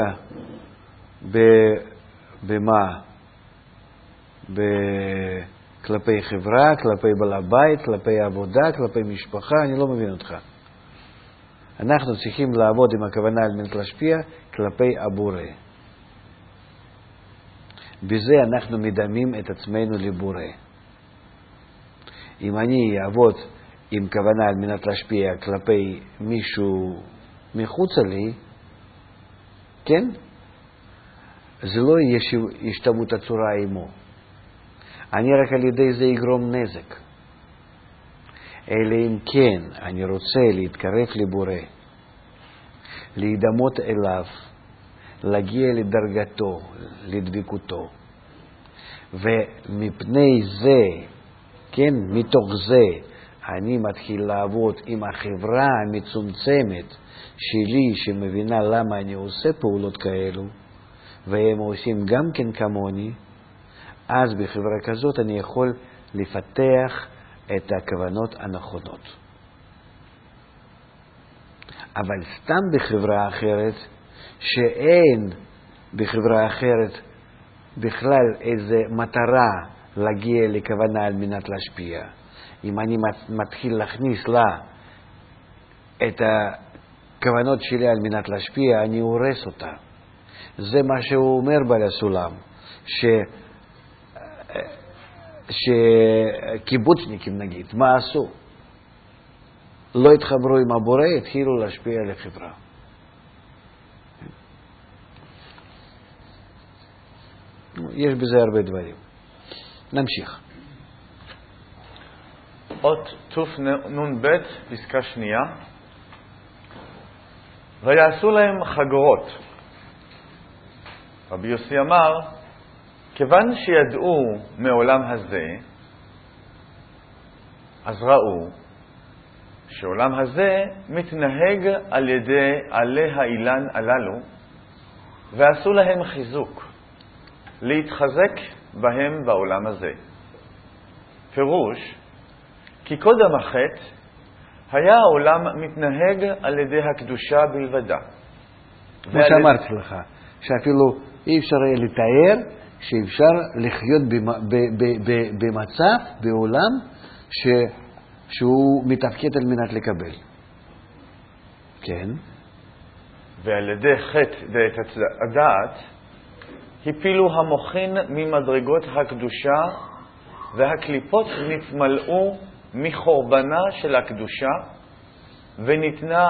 במה? כלפי חברה, כלפי בעל הבית, כלפי עבודה, כלפי משפחה? אני לא מבין אותך. אנחנו צריכים לעבוד עם הכוונה על מנת להשפיע כלפי הבורא. בזה אנחנו מדמים את עצמנו לבורא. אם אני אעבוד עם כוונה על מנת להשפיע כלפי מישהו מחוץ לי, כן? זה לא יהיה השתוות הצורה עמו. אני רק על ידי זה יגרום נזק. אלא אם כן אני רוצה להתקרב לבורא, להידמות אליו, להגיע לדרגתו, לדבקותו. ומפני זה, כן, מתוך זה, אני מתחיל לעבוד עם החברה המצומצמת שלי, שמבינה למה אני עושה פעולות כאלו, והם עושים גם כן כמוני, אז בחברה כזאת אני יכול לפתח את הכוונות הנכונות. אבל סתם בחברה אחרת, שאין בחברה אחרת בכלל איזו מטרה להגיע לכוונה על מנת להשפיע, אם אני מתחיל להכניס לה את הכוונות שלי על מנת להשפיע, אני הורס אותה. זה מה שהוא אומר בעל הסולם, שקיבוצניקים נגיד, מה עשו? לא התחברו עם הבורא, התחילו להשפיע על החברה. יש בזה הרבה דברים. נמשיך.
אות תנ"ב, פסקה שנייה. ויעשו להם חגורות. רבי יוסי אמר, כיוון שידעו מעולם הזה, אז ראו שעולם הזה מתנהג על ידי עלי האילן הללו, ועשו להם חיזוק, להתחזק בהם בעולם הזה. פירוש, כי קודם החטא היה העולם מתנהג על ידי הקדושה בלבדה.
כמו שאמרתי לך, שאפילו אי אפשר לתאר שאפשר לחיות במצב, בעולם, שהוא מתפקד על מנת לקבל. כן.
ועל ידי חטא דעת הדעת, הפילו המוחין ממדרגות הקדושה, והקליפות נתמלאו מחורבנה של הקדושה, וניתנה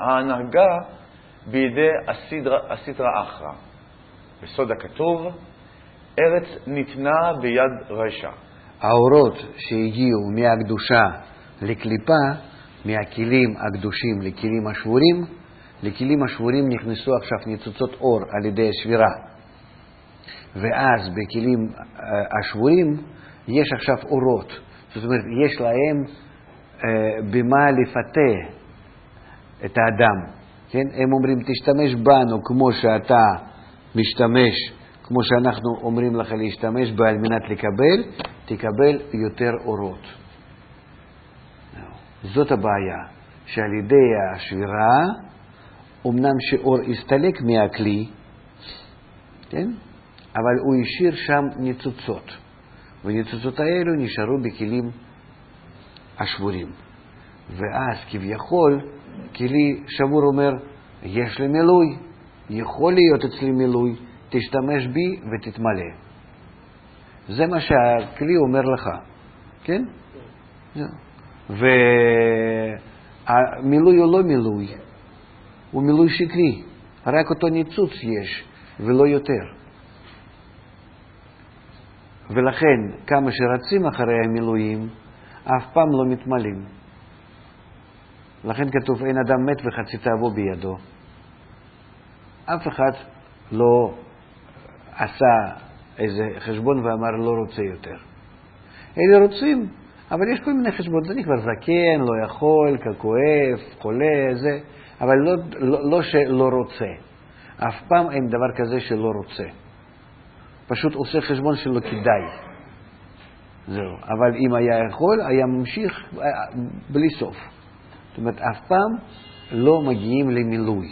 ההנהגה בידי הסדרה אחרא. בסוד הכתוב, ארץ ניתנה ביד רשע.
האורות שהגיעו מהקדושה לקליפה, מהכלים הקדושים לכלים השבורים, לכלים השבורים נכנסו עכשיו ניצוצות אור על ידי השבירה. ואז בכלים השבורים יש עכשיו אורות. זאת אומרת, יש להם במה לפתה את האדם. כן? הם אומרים, תשתמש בנו כמו שאתה משתמש, כמו שאנחנו אומרים לך להשתמש בה על מנת לקבל, תקבל יותר אורות. זאת הבעיה, שעל ידי השבירה, אמנם שאור הסתלק מהכלי, כן? אבל הוא השאיר שם ניצוצות, וניצוצות האלו נשארו בכלים השבורים. ואז כביכול, כלי שבור אומר, יש לי מילוי, יכול להיות אצלי מילוי, תשתמש בי ותתמלא. זה מה שהכלי אומר לך, כן? והמילוי הוא לא מילוי, הוא מילוי שקרי, רק אותו ניצוץ יש ולא יותר. ולכן כמה שרצים אחרי המילואים אף פעם לא מתמלאים. לכן כתוב אין אדם מת וחצי תאוו בידו. אף אחד לא עשה איזה חשבון ואמר לא רוצה יותר. אלה רוצים, אבל יש כל מיני חשבון, אני כבר זקן, לא יכול, כואב, חולה, זה, אבל לא שלא רוצה. אף פעם אין דבר כזה שלא רוצה. פשוט עושה חשבון שלא כדאי. זהו. אבל אם היה יכול, היה ממשיך בלי סוף. זאת אומרת, אף פעם לא מגיעים למילוי.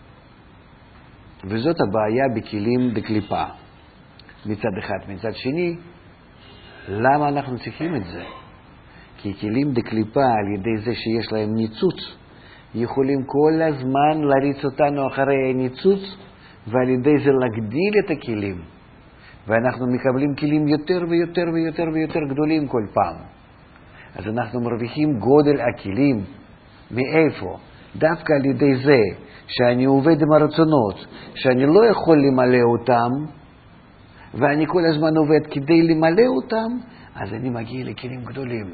וזאת הבעיה בכלים דקליפה. מצד אחד. מצד שני, למה אנחנו צריכים את זה? כי כלים דקליפה, על ידי זה שיש להם ניצוץ, יכולים כל הזמן להריץ אותנו אחרי הניצוץ, ועל ידי זה להגדיל את הכלים. ואנחנו מקבלים כלים יותר ויותר ויותר ויותר גדולים כל פעם. אז אנחנו מרוויחים גודל הכלים. מאיפה? דווקא על ידי זה שאני עובד עם הרצונות, שאני לא יכול למלא אותם, ואני כל הזמן עובד כדי למלא אותם, אז אני מגיע לכלים גדולים.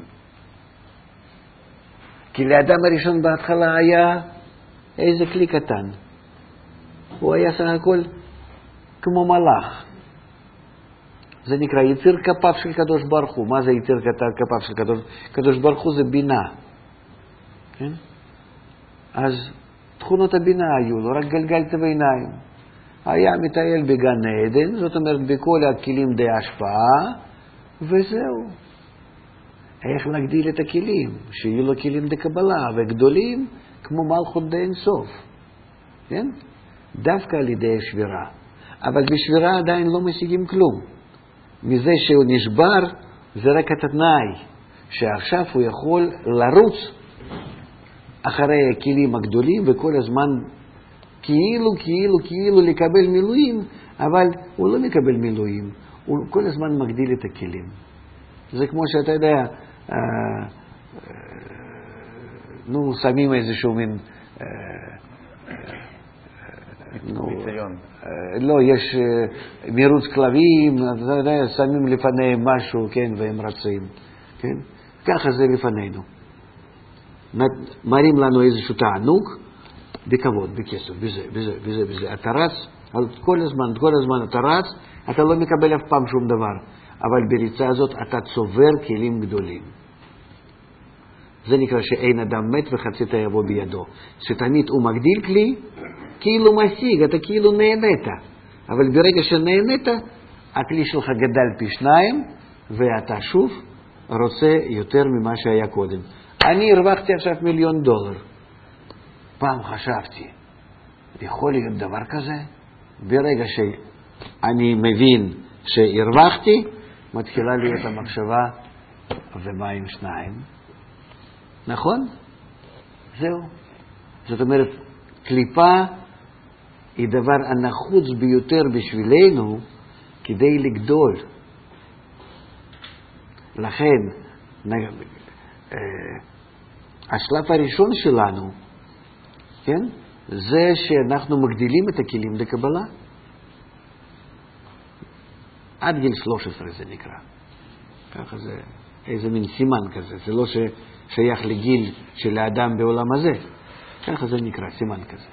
כי לאדם הראשון בהתחלה היה איזה כלי קטן. הוא היה סך הכל כמו מלאך. זה נקרא יציר כפיו של קדוש ברוך הוא. מה זה יציר כפיו של קדוש ברוך הוא? זה בינה. כן? אז תכונות הבינה היו לו, רק גלגלת בעיניים. היה מטייל בגן עדן, זאת אומרת בכל הכלים די השפעה, וזהו. איך להגדיל את הכלים? שיהיו לו כלים די קבלה, וגדולים כמו מלכות די אינסוף. כן? דווקא על ידי שבירה. אבל בשבירה עדיין לא משיגים כלום. מזה שהוא נשבר, זה רק את התנאי, שעכשיו הוא יכול לרוץ אחרי הכלים הגדולים, וכל הזמן כאילו לקבל מילואים, אבל הוא לא מקבל מילואים, הוא כל הזמן מגדיל את הכלים. זה כמו שאתה יודע, שמים איזשהו מין
ניסיון.
לא, יש מירוץ כלבים, אתה יודע, שמים לפניהם משהו, כן, והם רצים, כן? ככה זה לפנינו. מראים לנו איזשהו תענוג, בכבוד, בכסף, בזה. אתה רץ, כל הזמן אתה רץ, אתה לא מקבל אף פעם שום דבר. אבל בריצה הזאת אתה צובר כלים גדולים. זה נקרא שאין אדם מת וחצי תאוו בידו. שתמיד הוא מגדיל כלי, כאילו משיג, אתה כאילו נהנית. אבל ברגע שנהנית, הכלי שלך גדל פי 2, ואתה שוב רוצה יותר ממה שהיה קודם. אני הרווחתי עכשיו $1,000,000. פעם חשבתי, יכול להיות דבר כזה? ברגע שאני מבין שהרווחתי, מתחילה להיות המחשבה, ומה עם 2? נכון? זהו. זאת אומרת, קליפה היא דבר הנחוץ ביותר בשבילנו כדי לגדול. לכן, השלב הראשון שלנו, כן? זה שאנחנו מגדילים את הכלים לקבלה. עד גיל 13 זה נקרא. ככה זה איזה מין סימן כזה, זה לא שייך לגיל של האדם בעולם הזה. ככה זה נקרא, סימן כזה.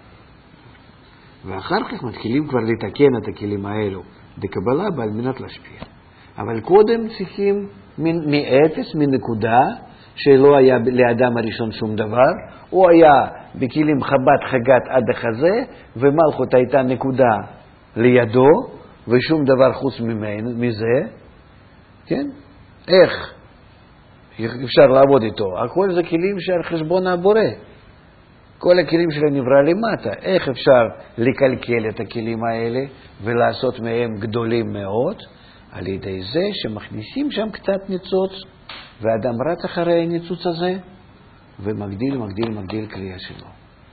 ואחר כך מתחילים כבר לתקן את הכלים האלו בקבלה על מנת להשפיע. אבל קודם צריכים מאפס, מנקודה, שלא היה לאדם הראשון שום דבר, הוא היה בכלים חב"ד חגת עד החזה, ומלכות הייתה נקודה לידו, ושום דבר חוץ מזה, כן? איך אפשר לעבוד איתו? הכל זה כלים שעל חשבון הבורא. כל הכלים שלו נברא למטה. איך אפשר לקלקל את הכלים האלה ולעשות מהם גדולים מאוד? על ידי זה שמכניסים שם קצת ניצוץ, ואדם רץ אחרי הניצוץ הזה, ומגדיל קריאה שלו.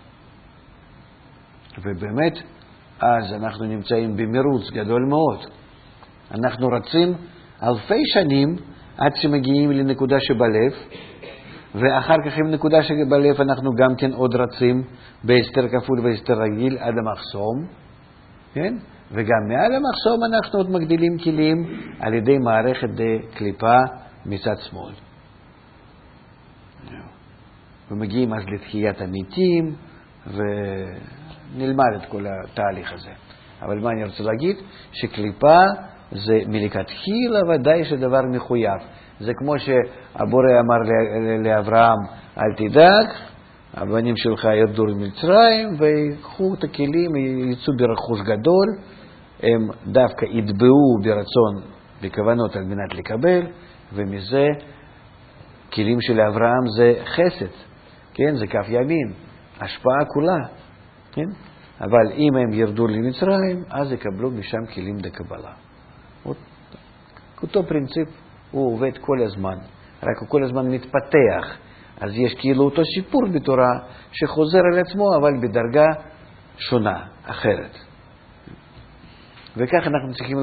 ובאמת, אז אנחנו נמצאים במרוץ גדול מאוד. אנחנו רצים אלפי שנים עד שמגיעים לנקודה שבלב, ואחר כך עם נקודה שבלב אנחנו גם כן עוד רצים בהסתר כפול והסתר רגיל עד המחסום, כן? וגם מעל המחסום אנחנו עוד מגדילים כלים על ידי מערכת קליפה מצד שמאל. ומגיעים אז לתחיית המתים, ונלמד את כל התהליך הזה. אבל מה אני רוצה להגיד? שקליפה זה מלכתחילה ודאי שדבר מחויב. זה כמו שהבורא אמר לאברהם, אל תדאג, הבנים שלך ירדו למצרים, ויקחו את הכלים, יצאו ברכוש גדול, הם דווקא יתבעו ברצון בכוונות על מנת לקבל, ומזה כלים של אברהם זה חסד, כן? זה כף ימין, השפעה כולה, כן? אבל אם הם ירדו למצרים, אז יקבלו משם כלים דקבלה. אותו פרינציפ הוא עובד כל הזמן, רק הוא כל הזמן מתפתח. אז יש כאילו אותו שיפור בתורה שחוזר על עצמו, אבל בדרגה שונה, אחרת. וכך אנחנו צריכים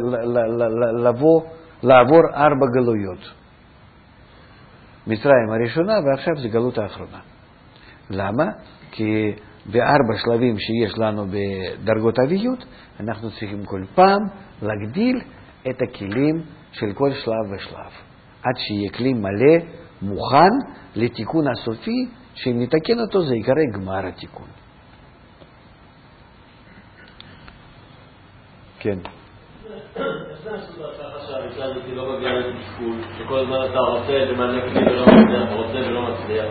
לעבור 4 גלויות. מצרים הראשונה ועכשיו זה גלות האחרונה. למה? כי ב4 שלבים שיש לנו בדרגות אביות, אנחנו צריכים כל פעם להגדיל את הכלים של כל שלב ושלב. עד שיהיה כלי מלא, מוכן לתיקון הסופי, שאם נתקן אותו זה יקרא גמר התיקון. כן.
איך זה מסודר ככה שהריקה הזאת לא מגיעה לתשקול, שכל הזמן אתה רוצה למעלה כלי ולא מצליח, רוצה ולא מצליח?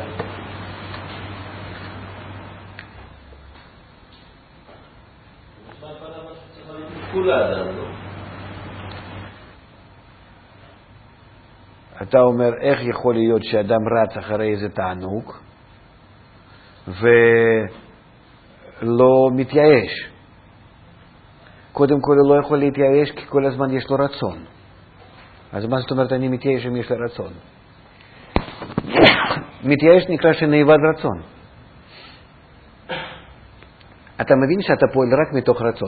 נשמע פעם מה שצריך להיות תשקול לאדם, לא?
אתה אומר, איך יכול להיות שאדם רץ אחרי איזה תענוג ולא מתייאש? קודם כל הוא לא יכול להתייאש כי כל הזמן יש לו רצון. אז מה זאת אומרת אני מתייאש אם יש לו רצון? מתייאש נקרא שנאבד רצון. אתה מבין שאתה פועל רק מתוך רצון.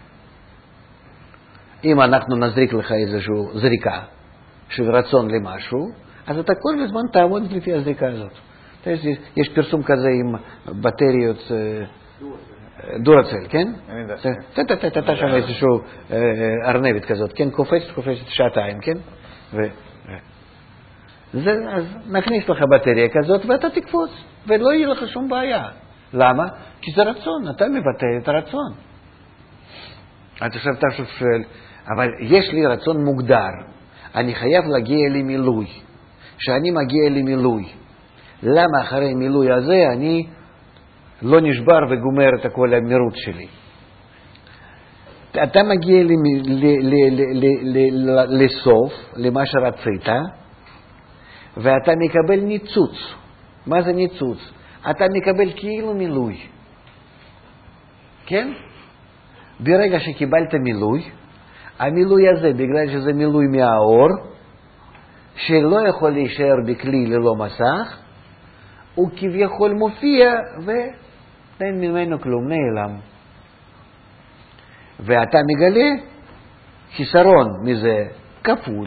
אם אנחנו נזריק לך איזושהי זריקה של רצון למשהו, אז אתה כל הזמן תעמוד לפי הזריקה הזאת. יש פרסום כזה עם בטריות דורצל, כן? אתה שם איזושהי ארנבת כזאת, כן? קופצת שעתיים, כן? אז נכניס לך בטריה כזאת ואתה תקפוץ, ולא יהיה לך שום בעיה. למה? כי זה רצון, אתה מבטא את הרצון. אתה עכשיו שואל, אבל יש לי רצון מוגדר. אני חייב להגיע למילוי. כשאני מגיע למילוי, למה אחרי מילוי הזה אני לא נשבר וגומר את כל המרוץ שלי? אתה מגיע לסוף, למה שרצית, ואתה מקבל ניצוץ. מה זה ניצוץ? אתה מקבל כאילו מילוי. כן? ברגע שקיבלת מילוי, המילוי הזה, בגלל שזה מילוי מהאור, שלא יכול להישאר בכלי ללא מסך, הוא כביכול מופיע ואין ממנו כלום, נעלם. ואתה מגלה חיסרון מזה כפול.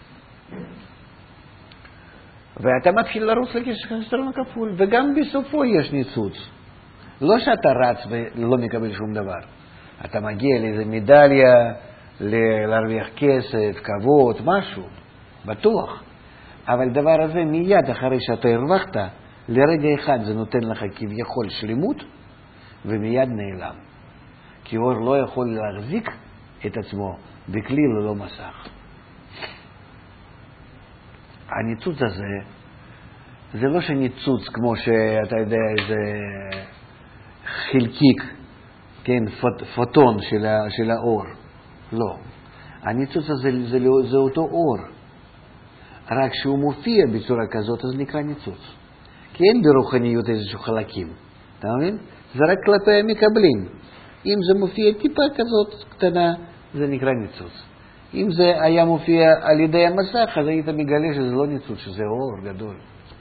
ואתה מתחיל לרוץ לחיסרון הכפול, וגם בסופו יש ניצוץ. לא שאתה רץ ולא מקבל שום דבר. אתה מגיע לאיזה מדליה, להרוויח כסף, כבוד, משהו, בטוח. אבל דבר הזה מיד אחרי שאתה הרווחת, לרגע אחד זה נותן לך כביכול שלמות, ומיד נעלם. כי אור לא יכול להחזיק את עצמו בכלי ללא מסך. הניצוץ הזה, זה לא שניצוץ כמו שאתה יודע איזה חלקיק, כן, פוטון של האור. לא. הניצוץ הזה זה אותו אור. רק שהוא מופיע בצורה כזאת, אז נקרא ניצוץ. כי אין ברוחניות איזשהו חלקים. אתה מבין? זה רק כלפי המקבלים. אם זה מופיע טיפה כזאת קטנה, זה נקרא ניצוץ. אם זה היה מופיע על ידי המסך, אז היית מגלה שזה לא ניצוץ, שזה אור גדול.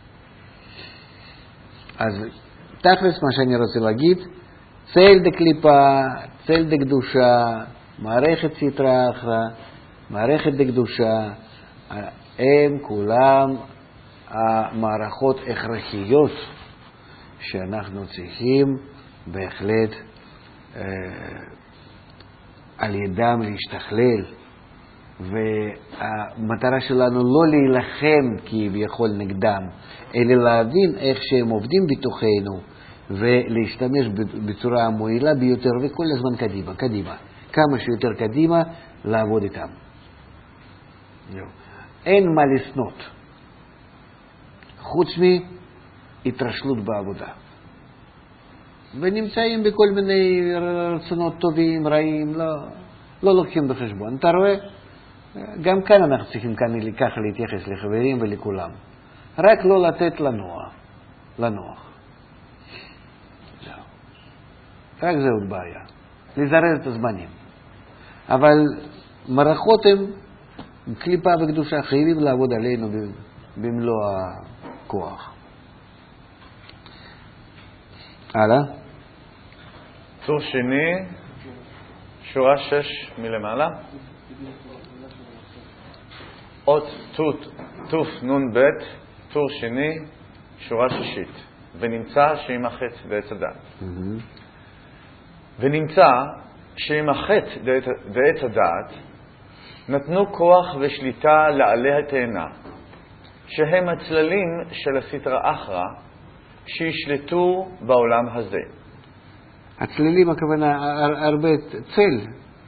אז תכלס מה שאני רוצה להגיד, צל דקליפה, צל דקדושה, מערכת סטרא אחרא, מערכת דקדושה, הם כולם המערכות הכרחיות שאנחנו צריכים בהחלט על ידם להשתכלל. והמטרה שלנו לא להילחם כביכול נגדם, אלא להבין איך שהם עובדים בתוכנו ולהשתמש בצורה המועילה ביותר, וכל הזמן קדימה. כמה שיותר קדימה לעבוד איתם. אין מה לסנות, חוץ מהתרשלות בעבודה. ונמצאים בכל מיני רצונות טובים, רעים, לא לוקחים בחשבון. אתה רואה? גם כאן אנחנו צריכים ככה להתייחס לחברים ולכולם. רק לא לתת לנוח. רק זה עוד בעיה. לזרז את הזמנים. אבל מערכות הם קליפה וקדושה, חייבים לעבוד עלינו במלוא הכוח. הלאה.
טור שני, שורה 6 מלמעלה. אות תוף נון בית, טור שני, שורה 6. ונמצא שעם החטא ועץ הדעת. ונמצא שעם החטא ועץ הדעת נתנו כוח ושליטה לעלי התאנה, שהם הצללים של הסטרא אחרא, שישלטו בעולם הזה.
הצללים הכוונה הרבה צל,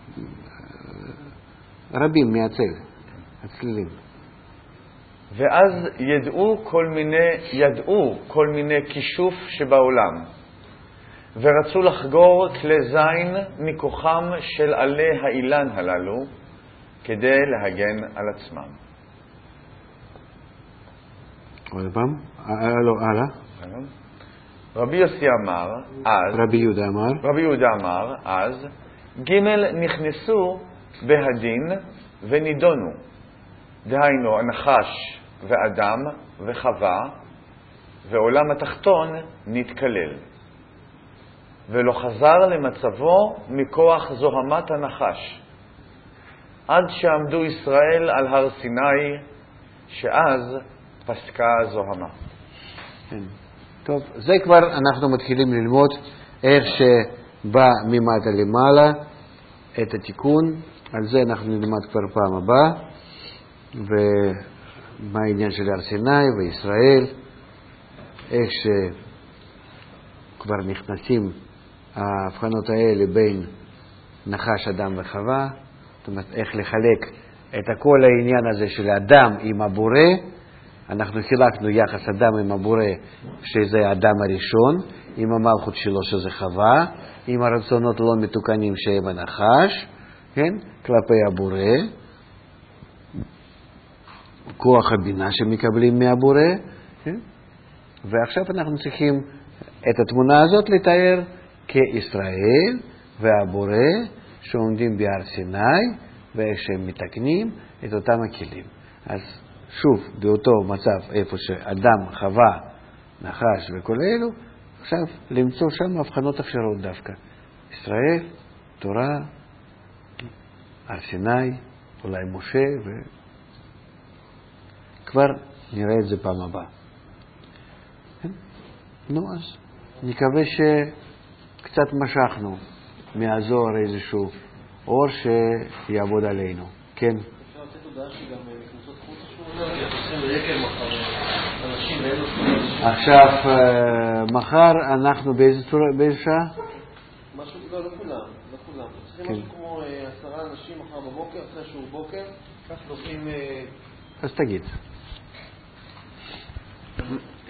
רבים מהצל, הצללים.
ואז ידעו כל מיני כישוף שבעולם, ורצו לחגור כלי זין מכוחם של עלי האילן הללו, כדי להגן על עצמם.
עוד פעם? לא, הלאה.
רבי יוסי אמר אז, רבי יהודה אמר אז, ג' נכנסו בהדין ונידונו, דהיינו הנחש ואדם וחווה, ועולם התחתון נתקלל, ולא חזר למצבו מכוח זוהמת הנחש, עד שעמדו ישראל על הר סיני, שאז פסקה זוהמה.
טוב, זה כבר אנחנו מתחילים ללמוד איך שבא ממטה למעלה את התיקון. על זה אנחנו נלמד כבר פעם הבאה, ומה העניין של הר סיני וישראל, איך שכבר נכנסים ההבחנות האלה בין נחש, אדם וחווה, זאת אומרת איך לחלק את כל העניין הזה של אדם עם הבורא. אנחנו חילקנו יחס אדם עם הבורא, שזה האדם הראשון, עם המלכות שלו שזה חווה, עם הרצונות לא מתוקנים שהם הנחש, כן? כלפי הבורא, כוח הבינה שמקבלים מהבורא, כן? ועכשיו אנחנו צריכים את התמונה הזאת לתאר כישראל והבורא שעומדים בהר סיני, ואיך שהם מתקנים את אותם הכלים. אז שוב, באותו מצב איפה שאדם, חווה, נחש וכל אלו, עכשיו למצוא שם הבחנות אחרות דווקא. ישראל, תורה, הר סיני, אולי משה, וכבר נראה את זה פעם הבאה. נו, אז נקווה שקצת משכנו מהזוהר איזשהו אור שיעבוד עלינו. כן.
אפשר לתת הודעה שגם מכנסות חוץ שהוא אומר, עושים רקל מחר, אנשים ואלו...
עכשיו, מחר אנחנו באיזה שעה?
משהו, לא כולם. צריכים משהו כמו 10 אנשים מחר בבוקר, אחרי שיעור בוקר, כך נוסעים...
אז תגיד.